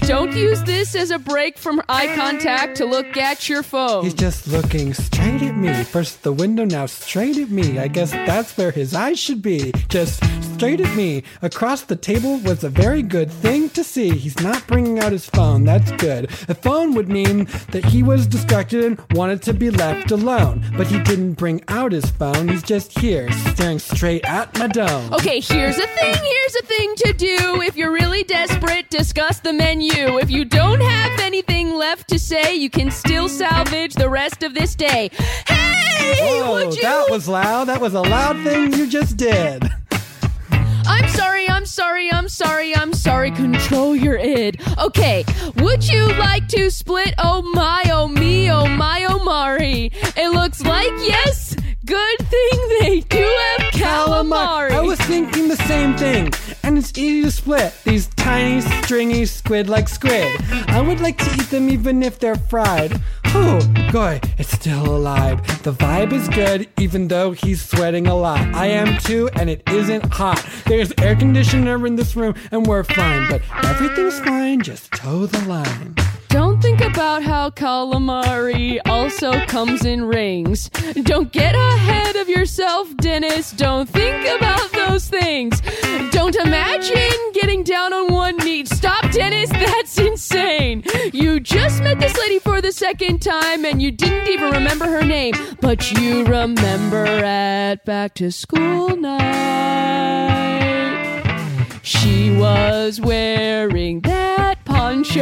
Don't use this as a break from eye contact to look at your phone. He's just looking straight at me. First the window, now straight at me. I guess that's where his eyes should be. Just straight at me. Across the table was a very good thing to see. He's not bringing out his phone. That's good. A phone would mean that he was distracted and wanted to be left alone. But he didn't bring out his phone. He's just here, staring straight at my dome. Okay, here's a thing to do. If you're really desperate, discuss the menu. If you don't have anything left to say, you can still salvage the rest of this day. Hey! Whoa, would you... that was loud. That was a loud thing you just did. I'm sorry. Control your id. Okay, would you like to split? Oh my, oh me, oh my, oh Mari. It looks like yes. Good thing they do have calamari. I was thinking the same thing. And it's easy to split these tiny, stringy squid-like squid. I would like to eat them even if they're fried. Oh, boy, it's still alive. The vibe is good, even though he's sweating a lot. I am too, and it isn't hot. There's air conditioner in this room, and we're fine. But everything's fine, just toe the line. Don't think about how calamari also comes in rings. Don't get ahead of yourself, Dennis. Don't think about those things. Don't imagine getting down on one knee. Stop, Dennis, that's insane. You just met this lady for the second time and you didn't even remember her name. But you remember at back to school night. She was wearing that poncho,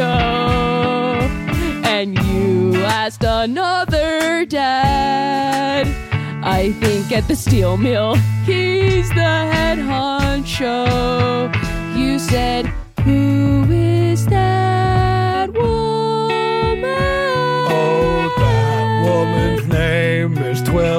and you asked another dad. I think at the steel mill, he's the head honcho. You said, who is that woman? Oh, that woman's name is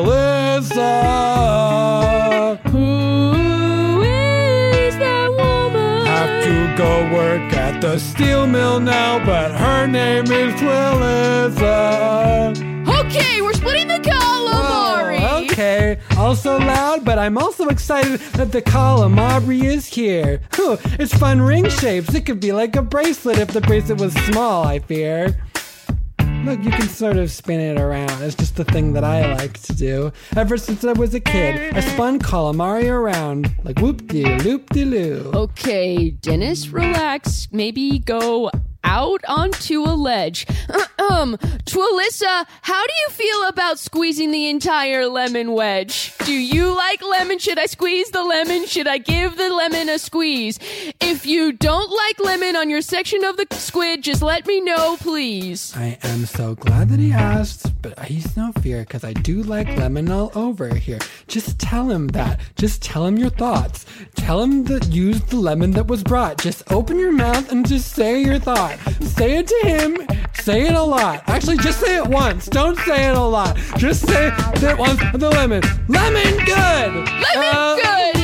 Twilissa. Who is that woman? Have to go work at the steel mill now, but her name is Twilissa. Okay, we're splitting the calamari. Oh, okay, also loud, but I'm also excited that the calamari is here. It's fun ring shapes. It could be like a bracelet if the bracelet was small, I fear. Look, you can sort of spin it around. It's just the thing that I like to do. Ever since I was a kid, I spun calamari around like whoop-de-loop-de-loo. Okay, Dennis, relax. Maybe go out onto a ledge. Twilissa, how do you feel about squeezing the entire lemon wedge? Do you like lemon? Should I squeeze the lemon? Should I give the lemon a squeeze? If you don't like lemon on your section of the squid, just let me know, please. I am so glad that he asked, but he's no fear, because I do like lemon all over here. Just tell him that. Just tell him your thoughts. Tell him to use the lemon that was brought. Just open your mouth and just say your thought. Say it to him. Say it a lot. Actually, just say it once. Don't say it a lot. Just say it once. The lemon. Lemon good. Lemon good.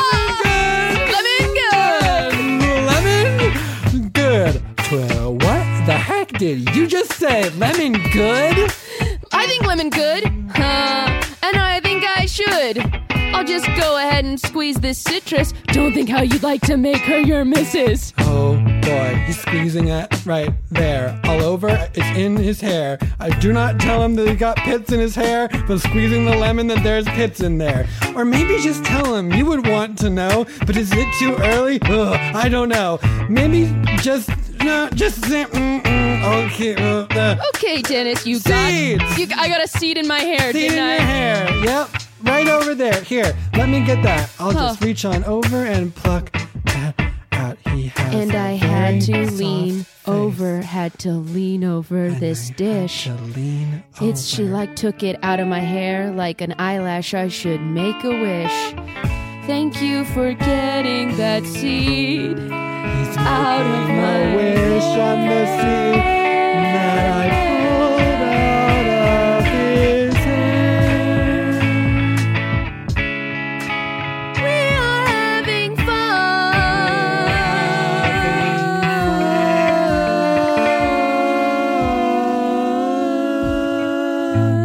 Lemon good. What the heck did you just say? Lemon good? I think lemon good. And I think I should. I'll just go ahead and squeeze this citrus. Don't think how you'd like to make her your missus. Oh boy, he's squeezing it right there. All over, it's in his hair. I do not tell him that he got pits in his hair, but squeezing the lemon that there's pits in there. Or maybe just tell him. You would want to know, but is it too early? Ugh, I don't know. Maybe just say, okay. Okay, Dennis, Seeds. I got a seed in my hair, Seed didn't in I? your hair, yep. Right over there. Here, let me get that. I'll just reach on over and pluck that out. He has and I had to lean over, this dish. She took it out of my hair like an eyelash. I should make a wish. Thank you for getting that seed out of my wish on the seed that I pulled out of his hand. We are having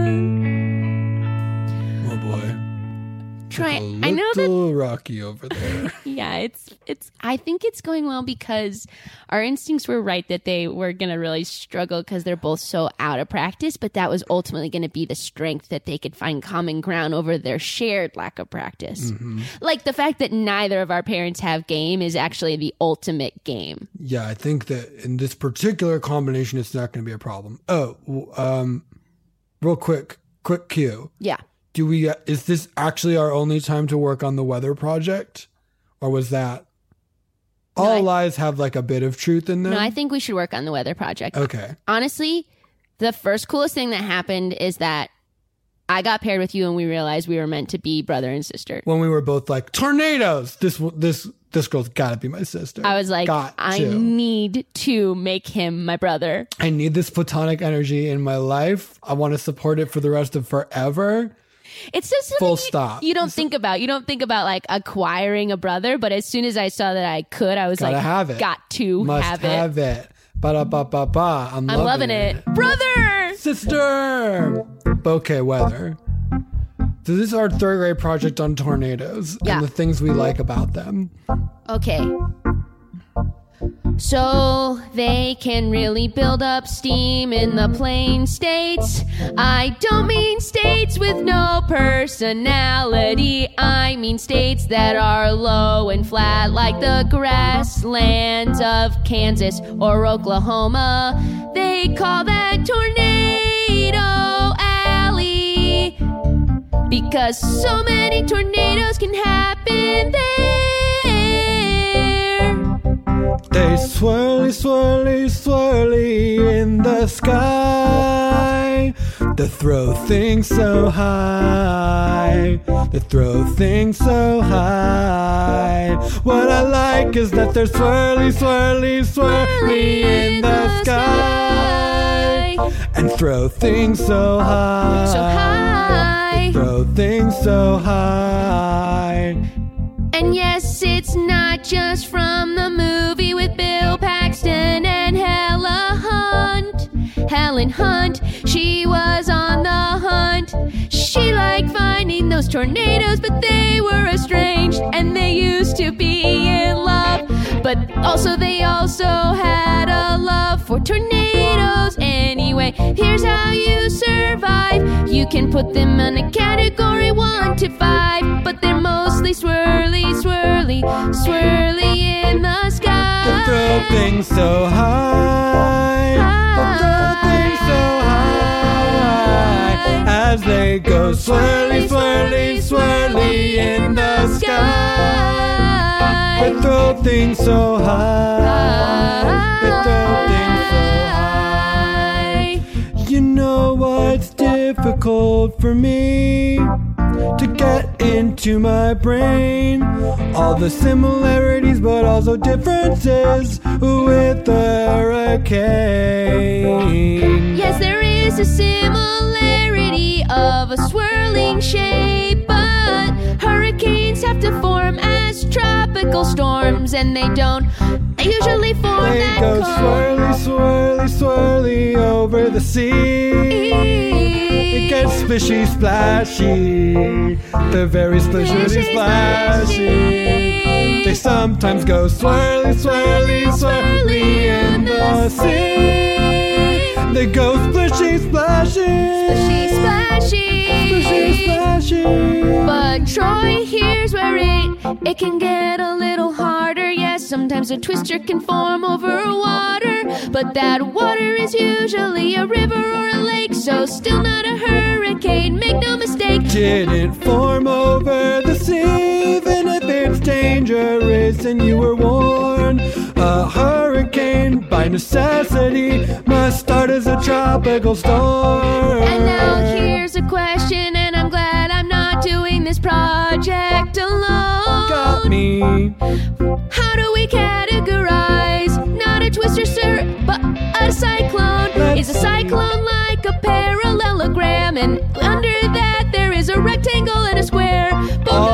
fun. Oh boy. I know that little rocky over there. weather. Yeah, I think it's going well because our instincts were right that they were going to really struggle because they're both so out of practice, but that was ultimately going to be the strength that they could find common ground over their shared lack of practice. Mm-hmm. Like the fact that neither of our parents have game is actually the ultimate game. Yeah, I think that in this particular combination, it's not going to be a problem. Oh, real quick cue. Yeah. Is this actually our only time to work on the weather project? Or was that all lies have like a bit of truth in them? No, I think we should work on the weather project. Okay. Honestly, the first coolest thing that happened is that I got paired with you and we realized we were meant to be brother and sister. When we were both like, tornadoes! This girl's gotta be my sister. I was like, I need to make him my brother. I need this platonic energy in my life. I want to support it for the rest of forever. It's just full stop. You don't think about like acquiring a brother, but as soon as I saw that I could, I was Gotta like, have it. Got to Must have it. Ba-da-ba-ba-ba. I'm loving it. Brother! Sister! Bouquet weather. So this is our third grade project on tornadoes and the things we like about them. Okay. So they can really build up steam in the plain states. I don't mean states with no personality. I mean states that are low and flat like the grasslands of Kansas or Oklahoma. They call that Tornado Alley because so many tornadoes can happen there. They swirly, swirly, swirly in the sky. They throw things so high. They throw things so high. What I like is that they're swirly, swirly, swirly in the sky. And throw things so high. So high. They throw things so high. And yes, it's not just from the movie with Bill Paxton and Helen Hunt. She was on the hunt. She liked finding those tornadoes, but they were estranged and they used to be in love. But also they also had a love for tornadoes. Anyway, here's how you survive. You can put them in a category 1 to 5, but they're mostly swirly, swirly, swirly in the sky. They throw things so high. They throw things so high as they go swirly, swirly, swirly in the sky. They throw things so high. They throw things so high. You know what's difficult for me? To get into my brain all the similarities but also differences with the hurricane. Yes, there is a similarity of a swirling shape, but hurricanes have to form as tropical storms, and they don't usually form they that go cold. swirly, swirly, swirly over the sea. It gets splishy, splashy. They're very splishy, splashy. They sometimes go swirly, swirly, swirly in the sea. They go splishy, splashy. Splishy, splashy. Splishy, splashy. But Troy, here's where it can get a little harder. Yes, sometimes a twister can form over water, but that water is usually a river or a lake, so still not a hurricane, make no mistake. Didn't form over the sea, even if it's dangerous and you were warned. A hurricane, by necessity, must start as a tropical storm. And now here's a question, and I'm glad I'm not doing this project alone. Got me. How do we categorize not a twister, sir, but a cyclone? Is a cyclone like a parallelogram, and under that there is a rectangle and a square? All hurricanes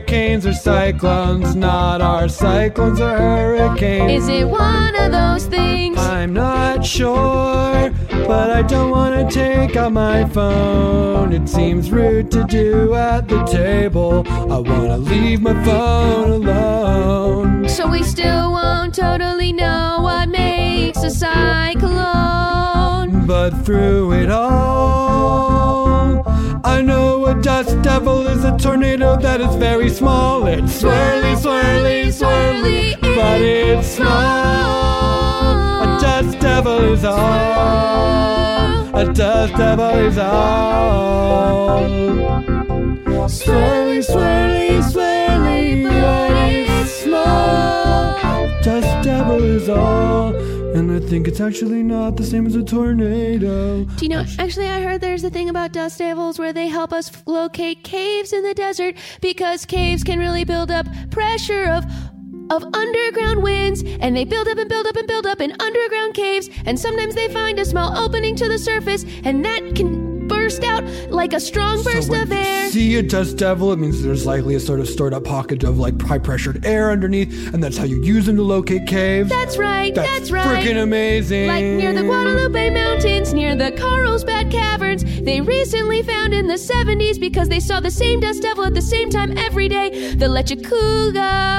hurricanes or cyclones, not our cyclones or hurricanes. Is it one of those things? I'm not sure, but I don't want to take out my phone. It seems rude to do at the table. I want to leave my phone alone. So we still won't totally know what makes a cyclone. But through it all, I know a dust devil is a tornado that is very small. It's swirly, swirly, swirly, but it's small. A dust devil is all. A dust devil is all. Swirly, swirly, swirly, but it's small. Dust devil is all. And I think it's actually not the same as a tornado. Do you know, actually I heard there's a thing about dust devils where they help us locate caves in the desert because caves can really build up pressure of underground winds, and they build up and build up and build up in underground caves, and sometimes they find a small opening to the surface, and that can burst out like a strong burst of air. See a dust devil, it means there's likely a sort of stored up pocket of like high pressured air underneath, and that's how you use them to locate caves. That's right, that's right. Freaking amazing. Like near the Guadalupe Mountains, near the Carlsbad Caverns, they recently found in the 70s because they saw the same dust devil at the same time every day. The Lechaluga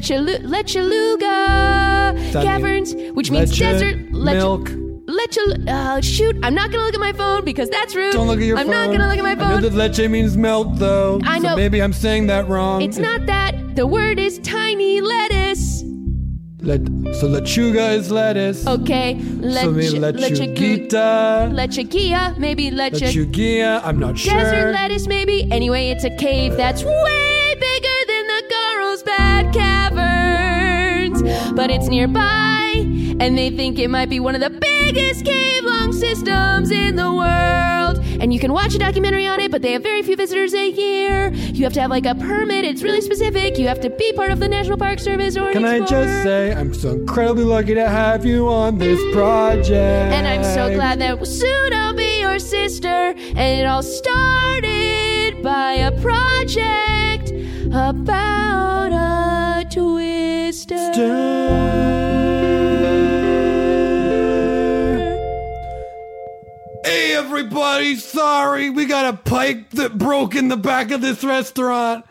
Caverns, which means desert milk. Shoot, I'm not gonna look at my phone because that's rude. Don't look at your phone. I'm not gonna look at my phone. I know that leche means milk, though. I know. So maybe I'm saying that wrong. It's not that. The word is tiny lettuce. So lechuga is lettuce. Okay. So maybe lechuguita. Lechuguilla, maybe lechuguilla. I'm not sure. Desert lettuce, maybe. Anyway, it's a cave that's way bigger than the Carlsbad Caverns, but it's nearby, and they think it might be one of the biggest cave-long systems in the world. And you can watch a documentary on it, but they have very few visitors a year. You have to have like a permit. It's really specific. You have to be part of the National Park Service or Can I just say, I'm so incredibly lucky to have you on this project. And I'm so glad that soon I'll be your sister. And it all started by a project about a twister. Hey everybody, sorry, we got a pipe that broke in the back of this restaurant.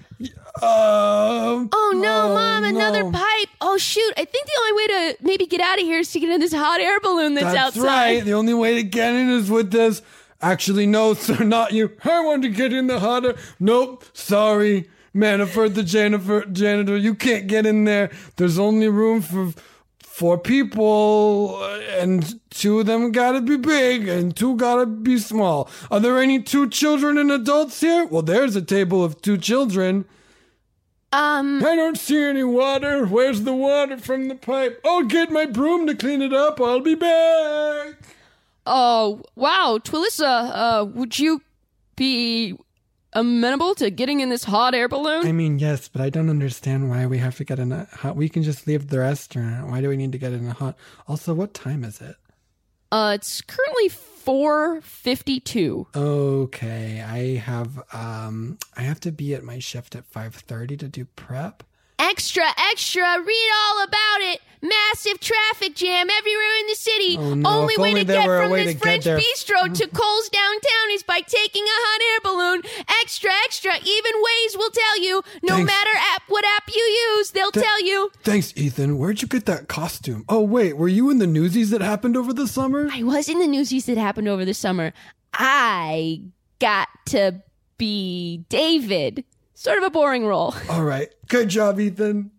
Oh no, Mom, another pipe. Oh shoot, I think the only way to maybe get out of here is to get in this hot air balloon that's outside. That's right, the only way to get in is with this. Actually, no, sir, not you. I want to get in the hot air. Nope, sorry. Manafort the janitor, you can't get in there. There's only room for 4 people, and 2 of them gotta be big, and 2 gotta be small. Are there any 2 children and adults here? Well, there's a table of 2 children. I don't see any water. Where's the water from the pipe? I'll get my broom to clean it up. I'll be back. Oh, wow, Twilissa, would you be amenable to getting in this hot air balloon? I mean, yes, but I don't understand why we have to get in a hot. We can just leave the restaurant. Why do we need to get in a hot? Also, what time is it? It's currently 4:52. Okay, I have to be at my shift at 5:30 to do prep. Extra, read all about it. Massive traffic jam everywhere in the city. Oh, no, Only way to get from this French there. bistro to Cole's downtown is by taking a hot air balloon. Extra, even Waze will tell you. No Thanks. matter what app you use, they'll tell you. Thanks, Ethan. Where'd you get that costume? Oh, wait, were you in the Newsies that happened over the summer? I was in the Newsies that happened over the summer. I got to be David. Sort of a boring role. All right. Good job, Ethan.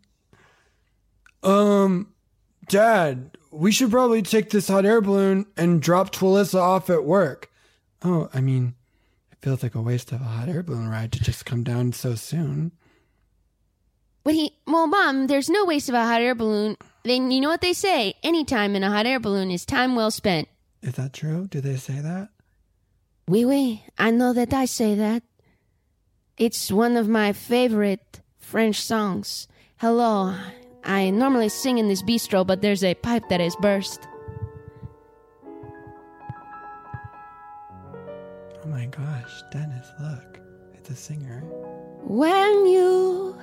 Dad, we should probably take this hot air balloon and drop Twilissa off at work. Oh, I mean, it feels like a waste of a hot air balloon ride to just come down so soon. Well, Mom, there's no waste of a hot air balloon. Then you know what they say? Any time in a hot air balloon is time well spent. Is that true? Do they say that? Oui, I know that I say that. It's one of my favorite French songs. Hello, I normally sing in this bistro, but there's a pipe that has burst. Oh my gosh, Dennis, look. It's a singer. when you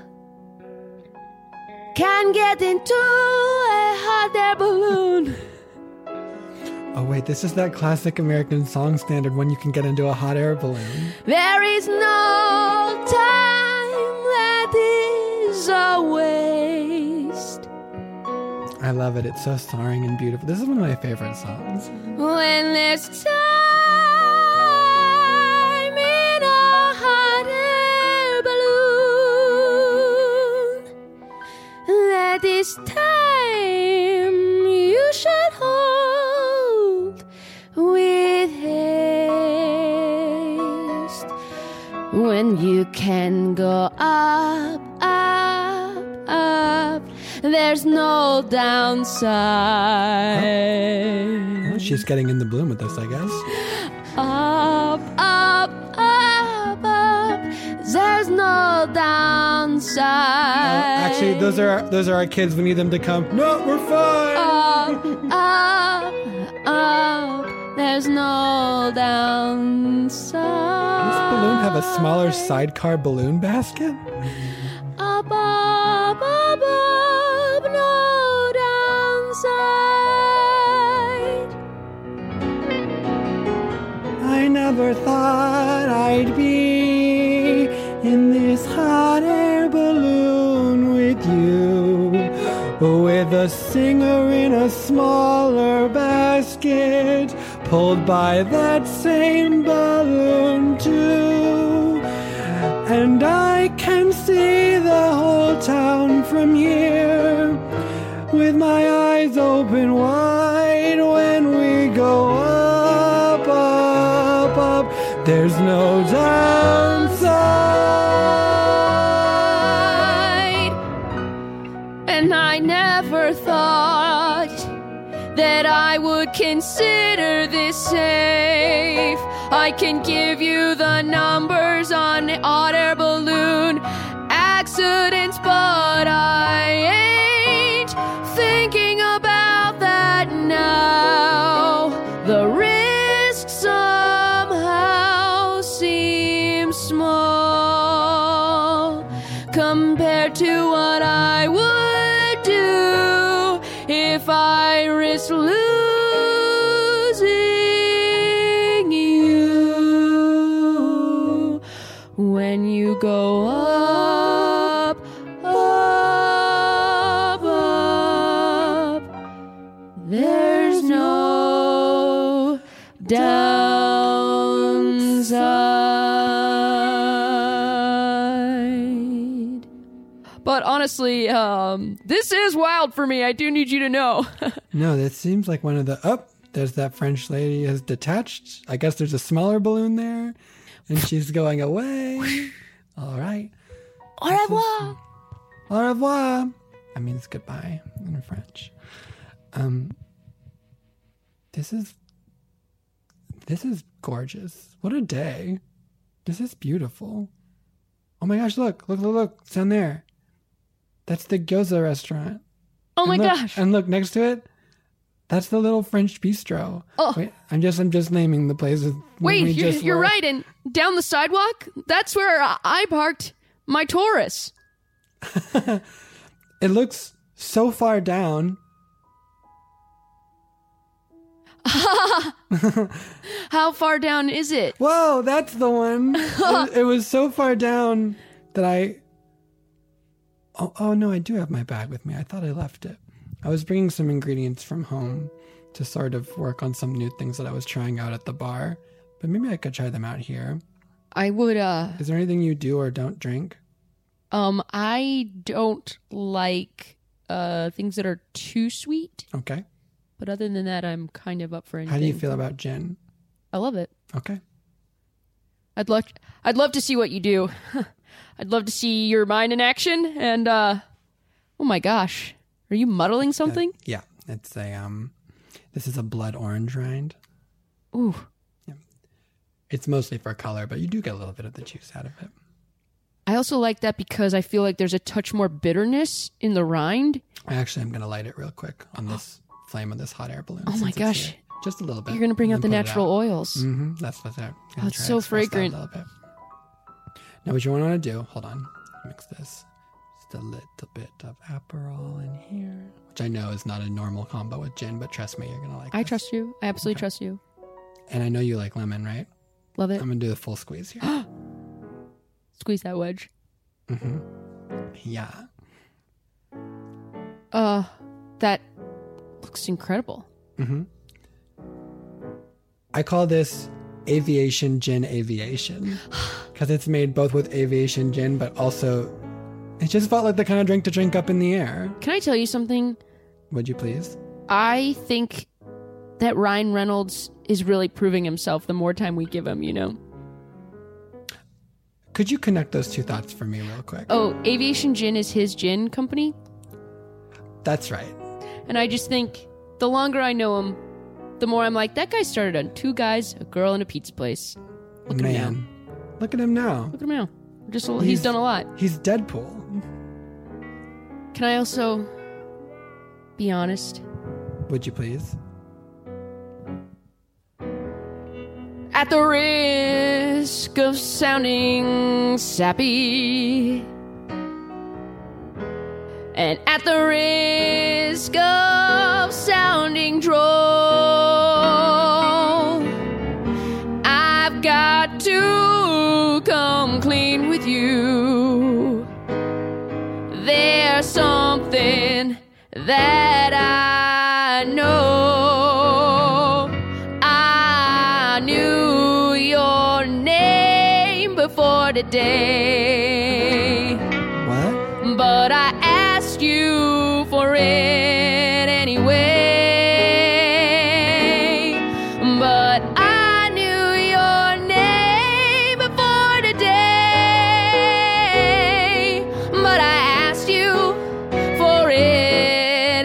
can get into a hot air balloon. Oh, wait, this is that classic American song standard when you can get into a hot air balloon. There is no time that is a waste. I love it. It's so soaring and beautiful. This is one of my favorite songs. When there's time in a hot air balloon, that is time you should hold with haste. When you can go up, up, up, there's no downside. Oh, she's getting in the balloon with us, I guess. Up, up, up, up, there's no downside. Actually, those are our kids. We need them to come. No, we're fine. Up, up, there's no downside. Does this balloon have a smaller sidecar balloon basket? Up, up, up, up, no downside. I never thought I'd be in this hot air balloon with you, with a singer in a smaller basket, pulled by that same balloon too. And I can see the whole town from here, with my eyes open wide. When we go up, up, up, there's no downside. And I never thought that I would consider this safe. I can give you the numbers on hot air balloon accidents, but I ain't thinking about that now. The risk somehow seems small compared to what I would do if I risked losing you. When you go up, up, up, there's no downside. But honestly, this is wild for me. I do need you to know. No, that seems like one of the... Oh, there's that French lady has detached. I guess there's a smaller balloon there, and she's going away. All right. Au revoir. Au revoir. I mean, it's goodbye in French. This is gorgeous. What a day. This is beautiful. Oh my gosh, look. It's down there. That's the gyoza restaurant. Oh my gosh. And look, next to it, that's the little French bistro. Oh. Wait, I'm just naming the places. Wait, you're right. And down the sidewalk, that's where I parked my Taurus. It looks so far down. How far down is it? Whoa, that's the one. It was so far down that I... Oh, no, I do have my bag with me. I thought I left it. I was bringing some ingredients from home to sort of work on some new things that I was trying out at the bar. But maybe I could try them out here. I would, Is there anything you do or don't drink? I don't like things that are too sweet. Okay. But other than that, I'm kind of up for anything. How do you feel about gin? I love it. Okay. I'd love to see what you do. I'd love to see your mind in action. And oh my gosh, are you muddling something? Yeah, it's this is a blood orange rind. Ooh. Yeah. It's mostly for color, but you do get a little bit of the juice out of it. I also like that because I feel like there's a touch more bitterness in the rind. I actually am going to light it real quick on this flame of this hot air balloon. Oh my gosh. Just a little bit. You're going to bring out the natural oils. Mm-hmm. That's what's there. Oh, it's so fragrant. A little bit. Now what you want to do, hold on, mix this. Just a little bit of Aperol in here, which I know is not a normal combo with gin, but trust me, you're going to like I this. trust you. I absolutely trust you. And I know you like lemon, right? Love it. I'm going to do the full squeeze here. Squeeze that wedge. Mm-hmm. Yeah. That looks incredible. Mm-hmm. I call this aviation gin aviation because it's made both with aviation gin, but also it just felt like the kind of drink to drink up in the air. Can I tell you something? Would you please? I think that Ryan Reynolds is really proving himself the more time we give him, you know? Could you connect those two thoughts for me real quick? Oh, Aviation Gin is his gin company? That's right. And I just think the longer I know him, the more I'm like, that guy started on 2 guys, a girl, and a pizza place. Look at him now. Look at him now. Look at him now. He's done a lot. He's Deadpool. Can I also be honest? Would you please? At the risk of sounding sappy, and at the risk of sounding droll, I've got to come clean with you. There's something that I know. I knew your name before today. What? But I asked you for it anyway. But I knew your name before today. But I asked you for it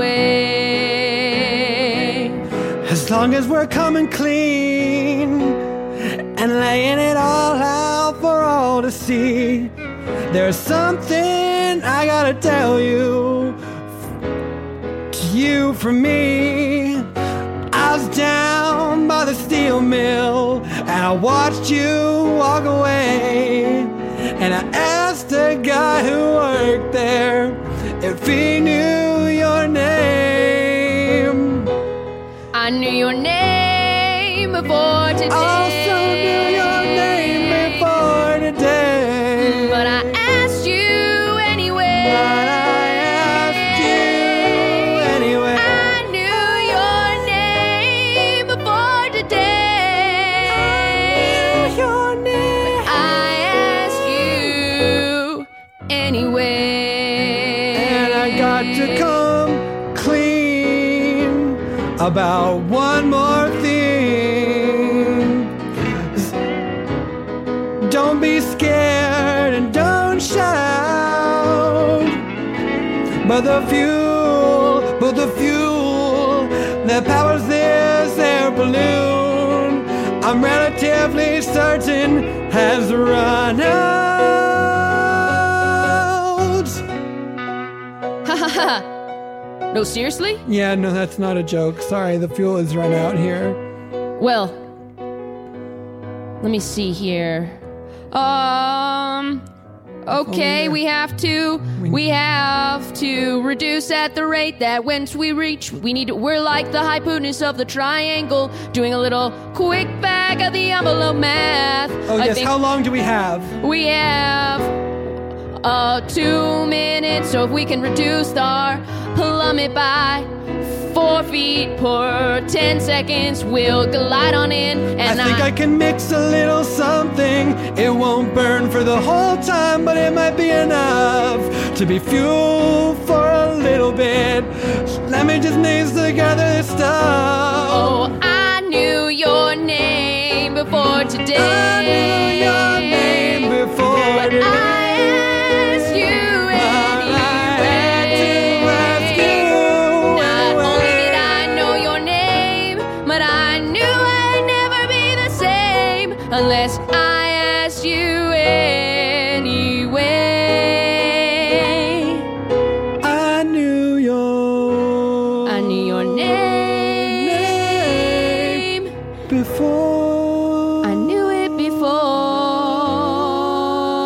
anyway. As long as we're coming clean and laying it all out for all to see, there's something I gotta tell you, to you from me. I was down by the steel mill and I watched you walk away, and I asked the guy who worked there if he knew your name. I knew your name before today. Also knew your name before today. But I asked you anyway. But I asked you anyway. I knew your name before today. I knew your name. But I asked you anyway. And I got to come clean about one more thing. Don't be scared and don't shout. But the fuel that powers this air balloon, I'm relatively certain has run out. Ha ha ha. No, seriously? Yeah, no, that's not a joke. Sorry, the fuel has run out here. Well, let me see here. Okay, we have to reduce at the rate that once we reach, we're like the hypotenuse of the triangle, doing a little quick back of the envelope math. Oh, yes, how long do we have? We have 2 minutes, so if we can reduce our plummet by 4 feet per 10 seconds, we'll glide on in. And I think I can mix a little something. It won't burn for the whole time, but it might be enough to be fuel for a little bit. Let me just mix together this stuff. Oh, I knew your name before today. I knew your name before but today. I asked you unless I asked you anyway. I knew your name before. I knew it before.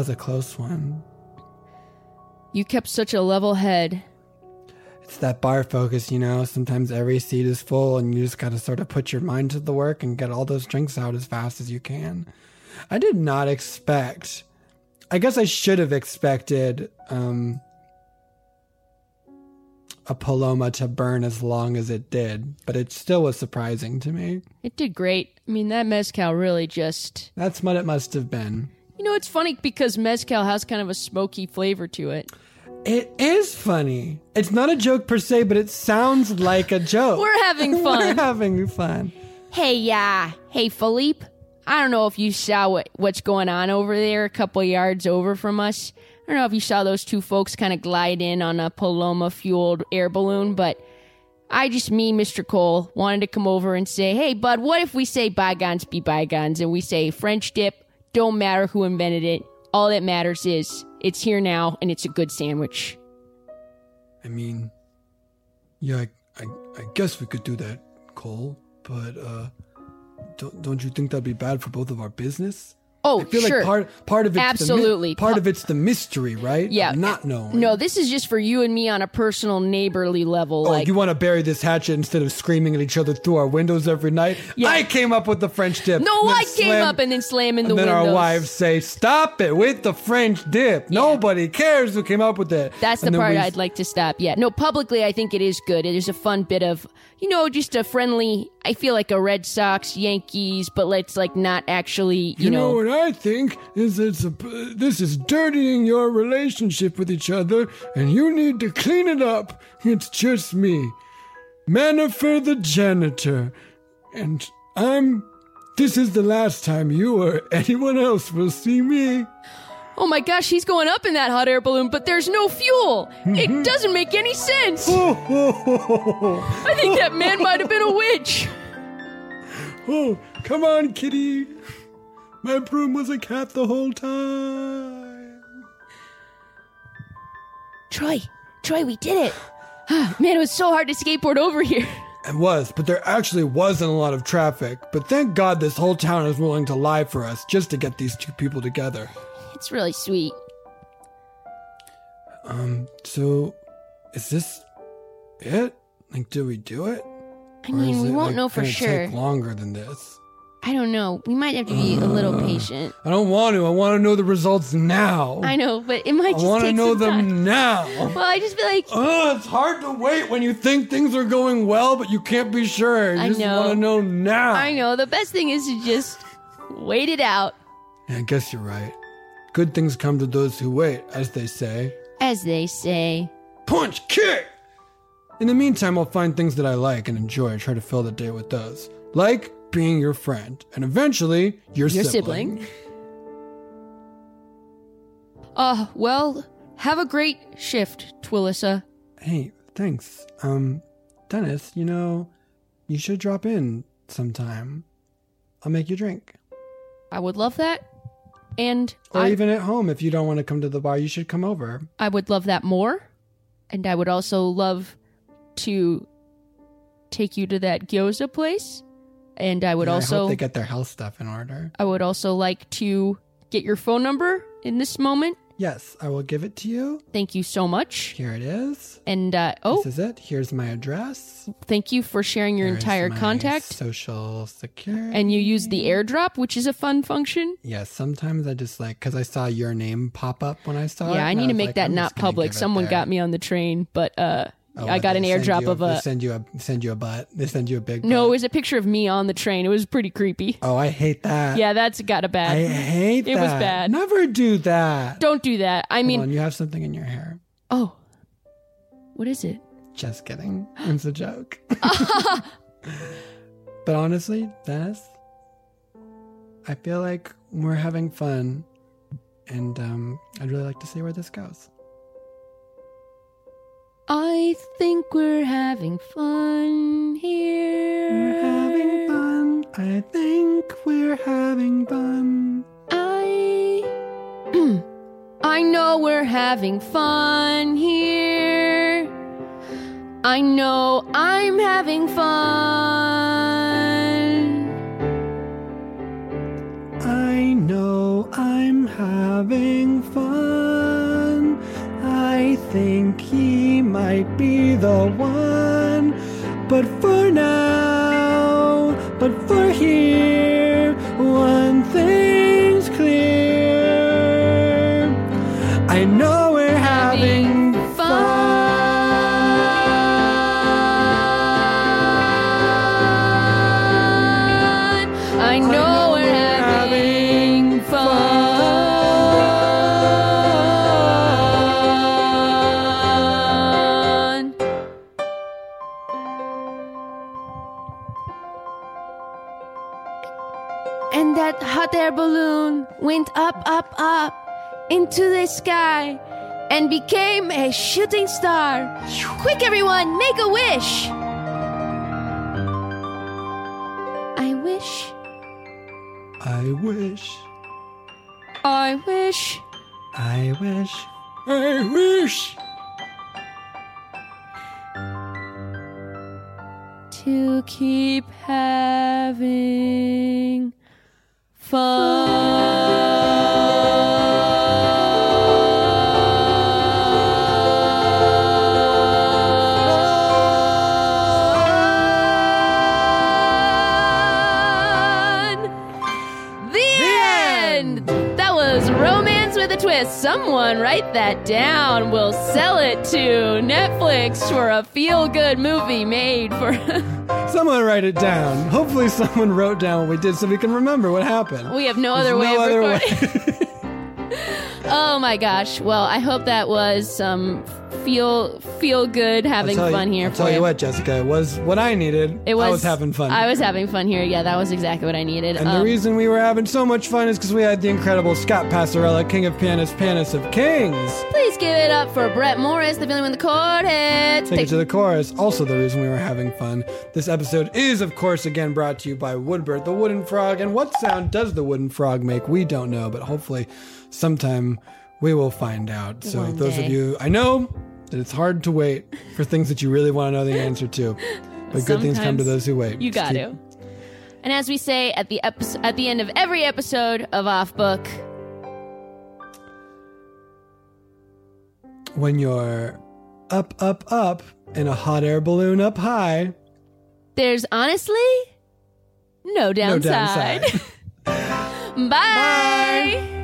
was a close one. You kept such a level head. It's that bar focus, you know. Sometimes every seat is full and you just got to sort of put your mind to the work and get all those drinks out as fast as you can. I did not expect... I guess I should have expected a Paloma to burn as long as it did, but it still was surprising to me. It did great. I mean, that mezcal really just... That's what it must have been. You know, it's funny because mezcal has kind of a smoky flavor to it. It is funny. It's not a joke per se, but it sounds like a joke. We're having fun. We're having fun. Hey, Philippe. I don't know if you saw what's going on over there a couple yards over from us. I don't know if you saw those two folks kind of glide in on a Paloma-fueled air balloon, but Mr. Cole, wanted to come over and say, hey, bud, what if we say bygones be bygones and we say French dip, don't matter who invented it. All that matters is it's here now and it's a good sandwich. I mean, yeah, I guess we could do that, Cole, but don't you think that'd be bad for both of our business? Oh, I feel sure. like part of it's absolutely part of it's the mystery, right? Yeah, not knowing. No, this is just for you and me on a personal neighborly level. Oh, like, you want to bury this hatchet instead of screaming at each other through our windows every night? Yeah. I came up with the French dip. No, I came up and then slamming the windows. And then our wives say, "Stop it with the French dip." Yeah. Nobody cares who came up with it. That's the part I'd like to stop. Yeah, no, publicly I think it is good. It is a fun bit of, just a friendly. I feel like a Red Sox, Yankees, but let's like not actually, You know what I think is this is dirtying your relationship with each other, and you need to clean it up. It's just me, Manifer the janitor, and this is the last time you or anyone else will see me. Oh my gosh, he's going up in that hot air balloon, but there's no fuel. It doesn't make any sense. I think that man might have been a witch. Oh, come on, kitty. My broom was a cat the whole time. Troy, we did it. Man, it was so hard to skateboard over here. It was, but there actually wasn't a lot of traffic. But thank God this whole town is willing to lie for us just to get these two people together. It's really sweet. So, is this it? Like, do we do it? I mean, we won't know for sure. Take longer than this. I don't know. We might have to be a little patient. I don't want to. I want to know the results now. I know, but it might just take some time. I want to know them now. Well, I just feel like... it's hard to wait when you think things are going well, but you can't be sure. You just want to know now. I know. The best thing is to just wait it out. Yeah, I guess you're right. Good things come to those who wait, as they say. As they say. Punch, kick! In the meantime, I'll find things that I like and enjoy, try to fill the day with those. Like being your friend, and eventually, your sibling. Well, have a great shift, Twilissa. Hey, thanks. Dennis, you should drop in sometime. I'll make you a drink. I would love that. Or even at home, if you don't want to come to the bar, you should come over. I would love that more. And I would also love to take you to that gyoza place. And I would I also... hope they get their health stuff in order. I would also like to get your phone number in this moment. Yes, I will give it to you. Thank you so much. Here it is. And, This is it. Here's my address. Thank you for sharing your entire contact. Social security. And you use the airdrop, which is a fun function. Yes, sometimes I just because I saw your name pop up when I saw it. Yeah, I need to make that not public. Someone got me on the train, but I got an airdrop of a... They send you a butt. They send you a big butt. No, it was a picture of me on the train. It was pretty creepy. Oh, I hate that. Yeah, that's got a bad... I hate that. It was bad. Never do that. Don't do that. I mean... Hold on, you have something in your hair. Oh. What is it? Just kidding. It's a joke. But honestly, Dennis, I feel like we're having fun. And I'd really like to see where this goes. I think we're having fun here. We're having fun. I think we're having fun. I know we're having fun here. I know I'm having fun. I know I'm having fun. I think he might be the one. But for now, but for here, one thing's clear. I know we're having fun. I know we're having fun. And that hot air balloon went up, up, up into the sky and became a shooting star. Quick, everyone, make a wish. I wish. I wish. I wish. I wish. I wish. To keep having fun. The end. That was Romance with a Twist. Someone write that down. We'll sell it to Netflix for a feel-good movie made for... Someone write it down. Hopefully someone wrote down what we did so we can remember what happened. We have no other way of recording. Oh my gosh. Well, I hope that was some feel good having fun here. I'll tell you what, Jessica, it was what I needed. I was having fun. I was having fun here. Yeah, that was exactly what I needed. And the reason we were having so much fun is because we had the incredible Scott Passarella, King of Pianists, Pianist of Kings. Please give it up for Brett Morris, the villain with the chord hits. Take it to the chorus. Also the reason we were having fun. This episode is, of course, again brought to you by Woodbert, the wooden frog. And what sound does the wooden frog make? We don't know, but hopefully sometime we will find out. So One those day. of you, I know that it's hard to wait for things that you really want to know the answer to, but good things come to those who wait. You got to. And as we say at the end of every episode of Off Book, when you're up, up, up in a hot air balloon up high, there's honestly no downside. No downside. Bye.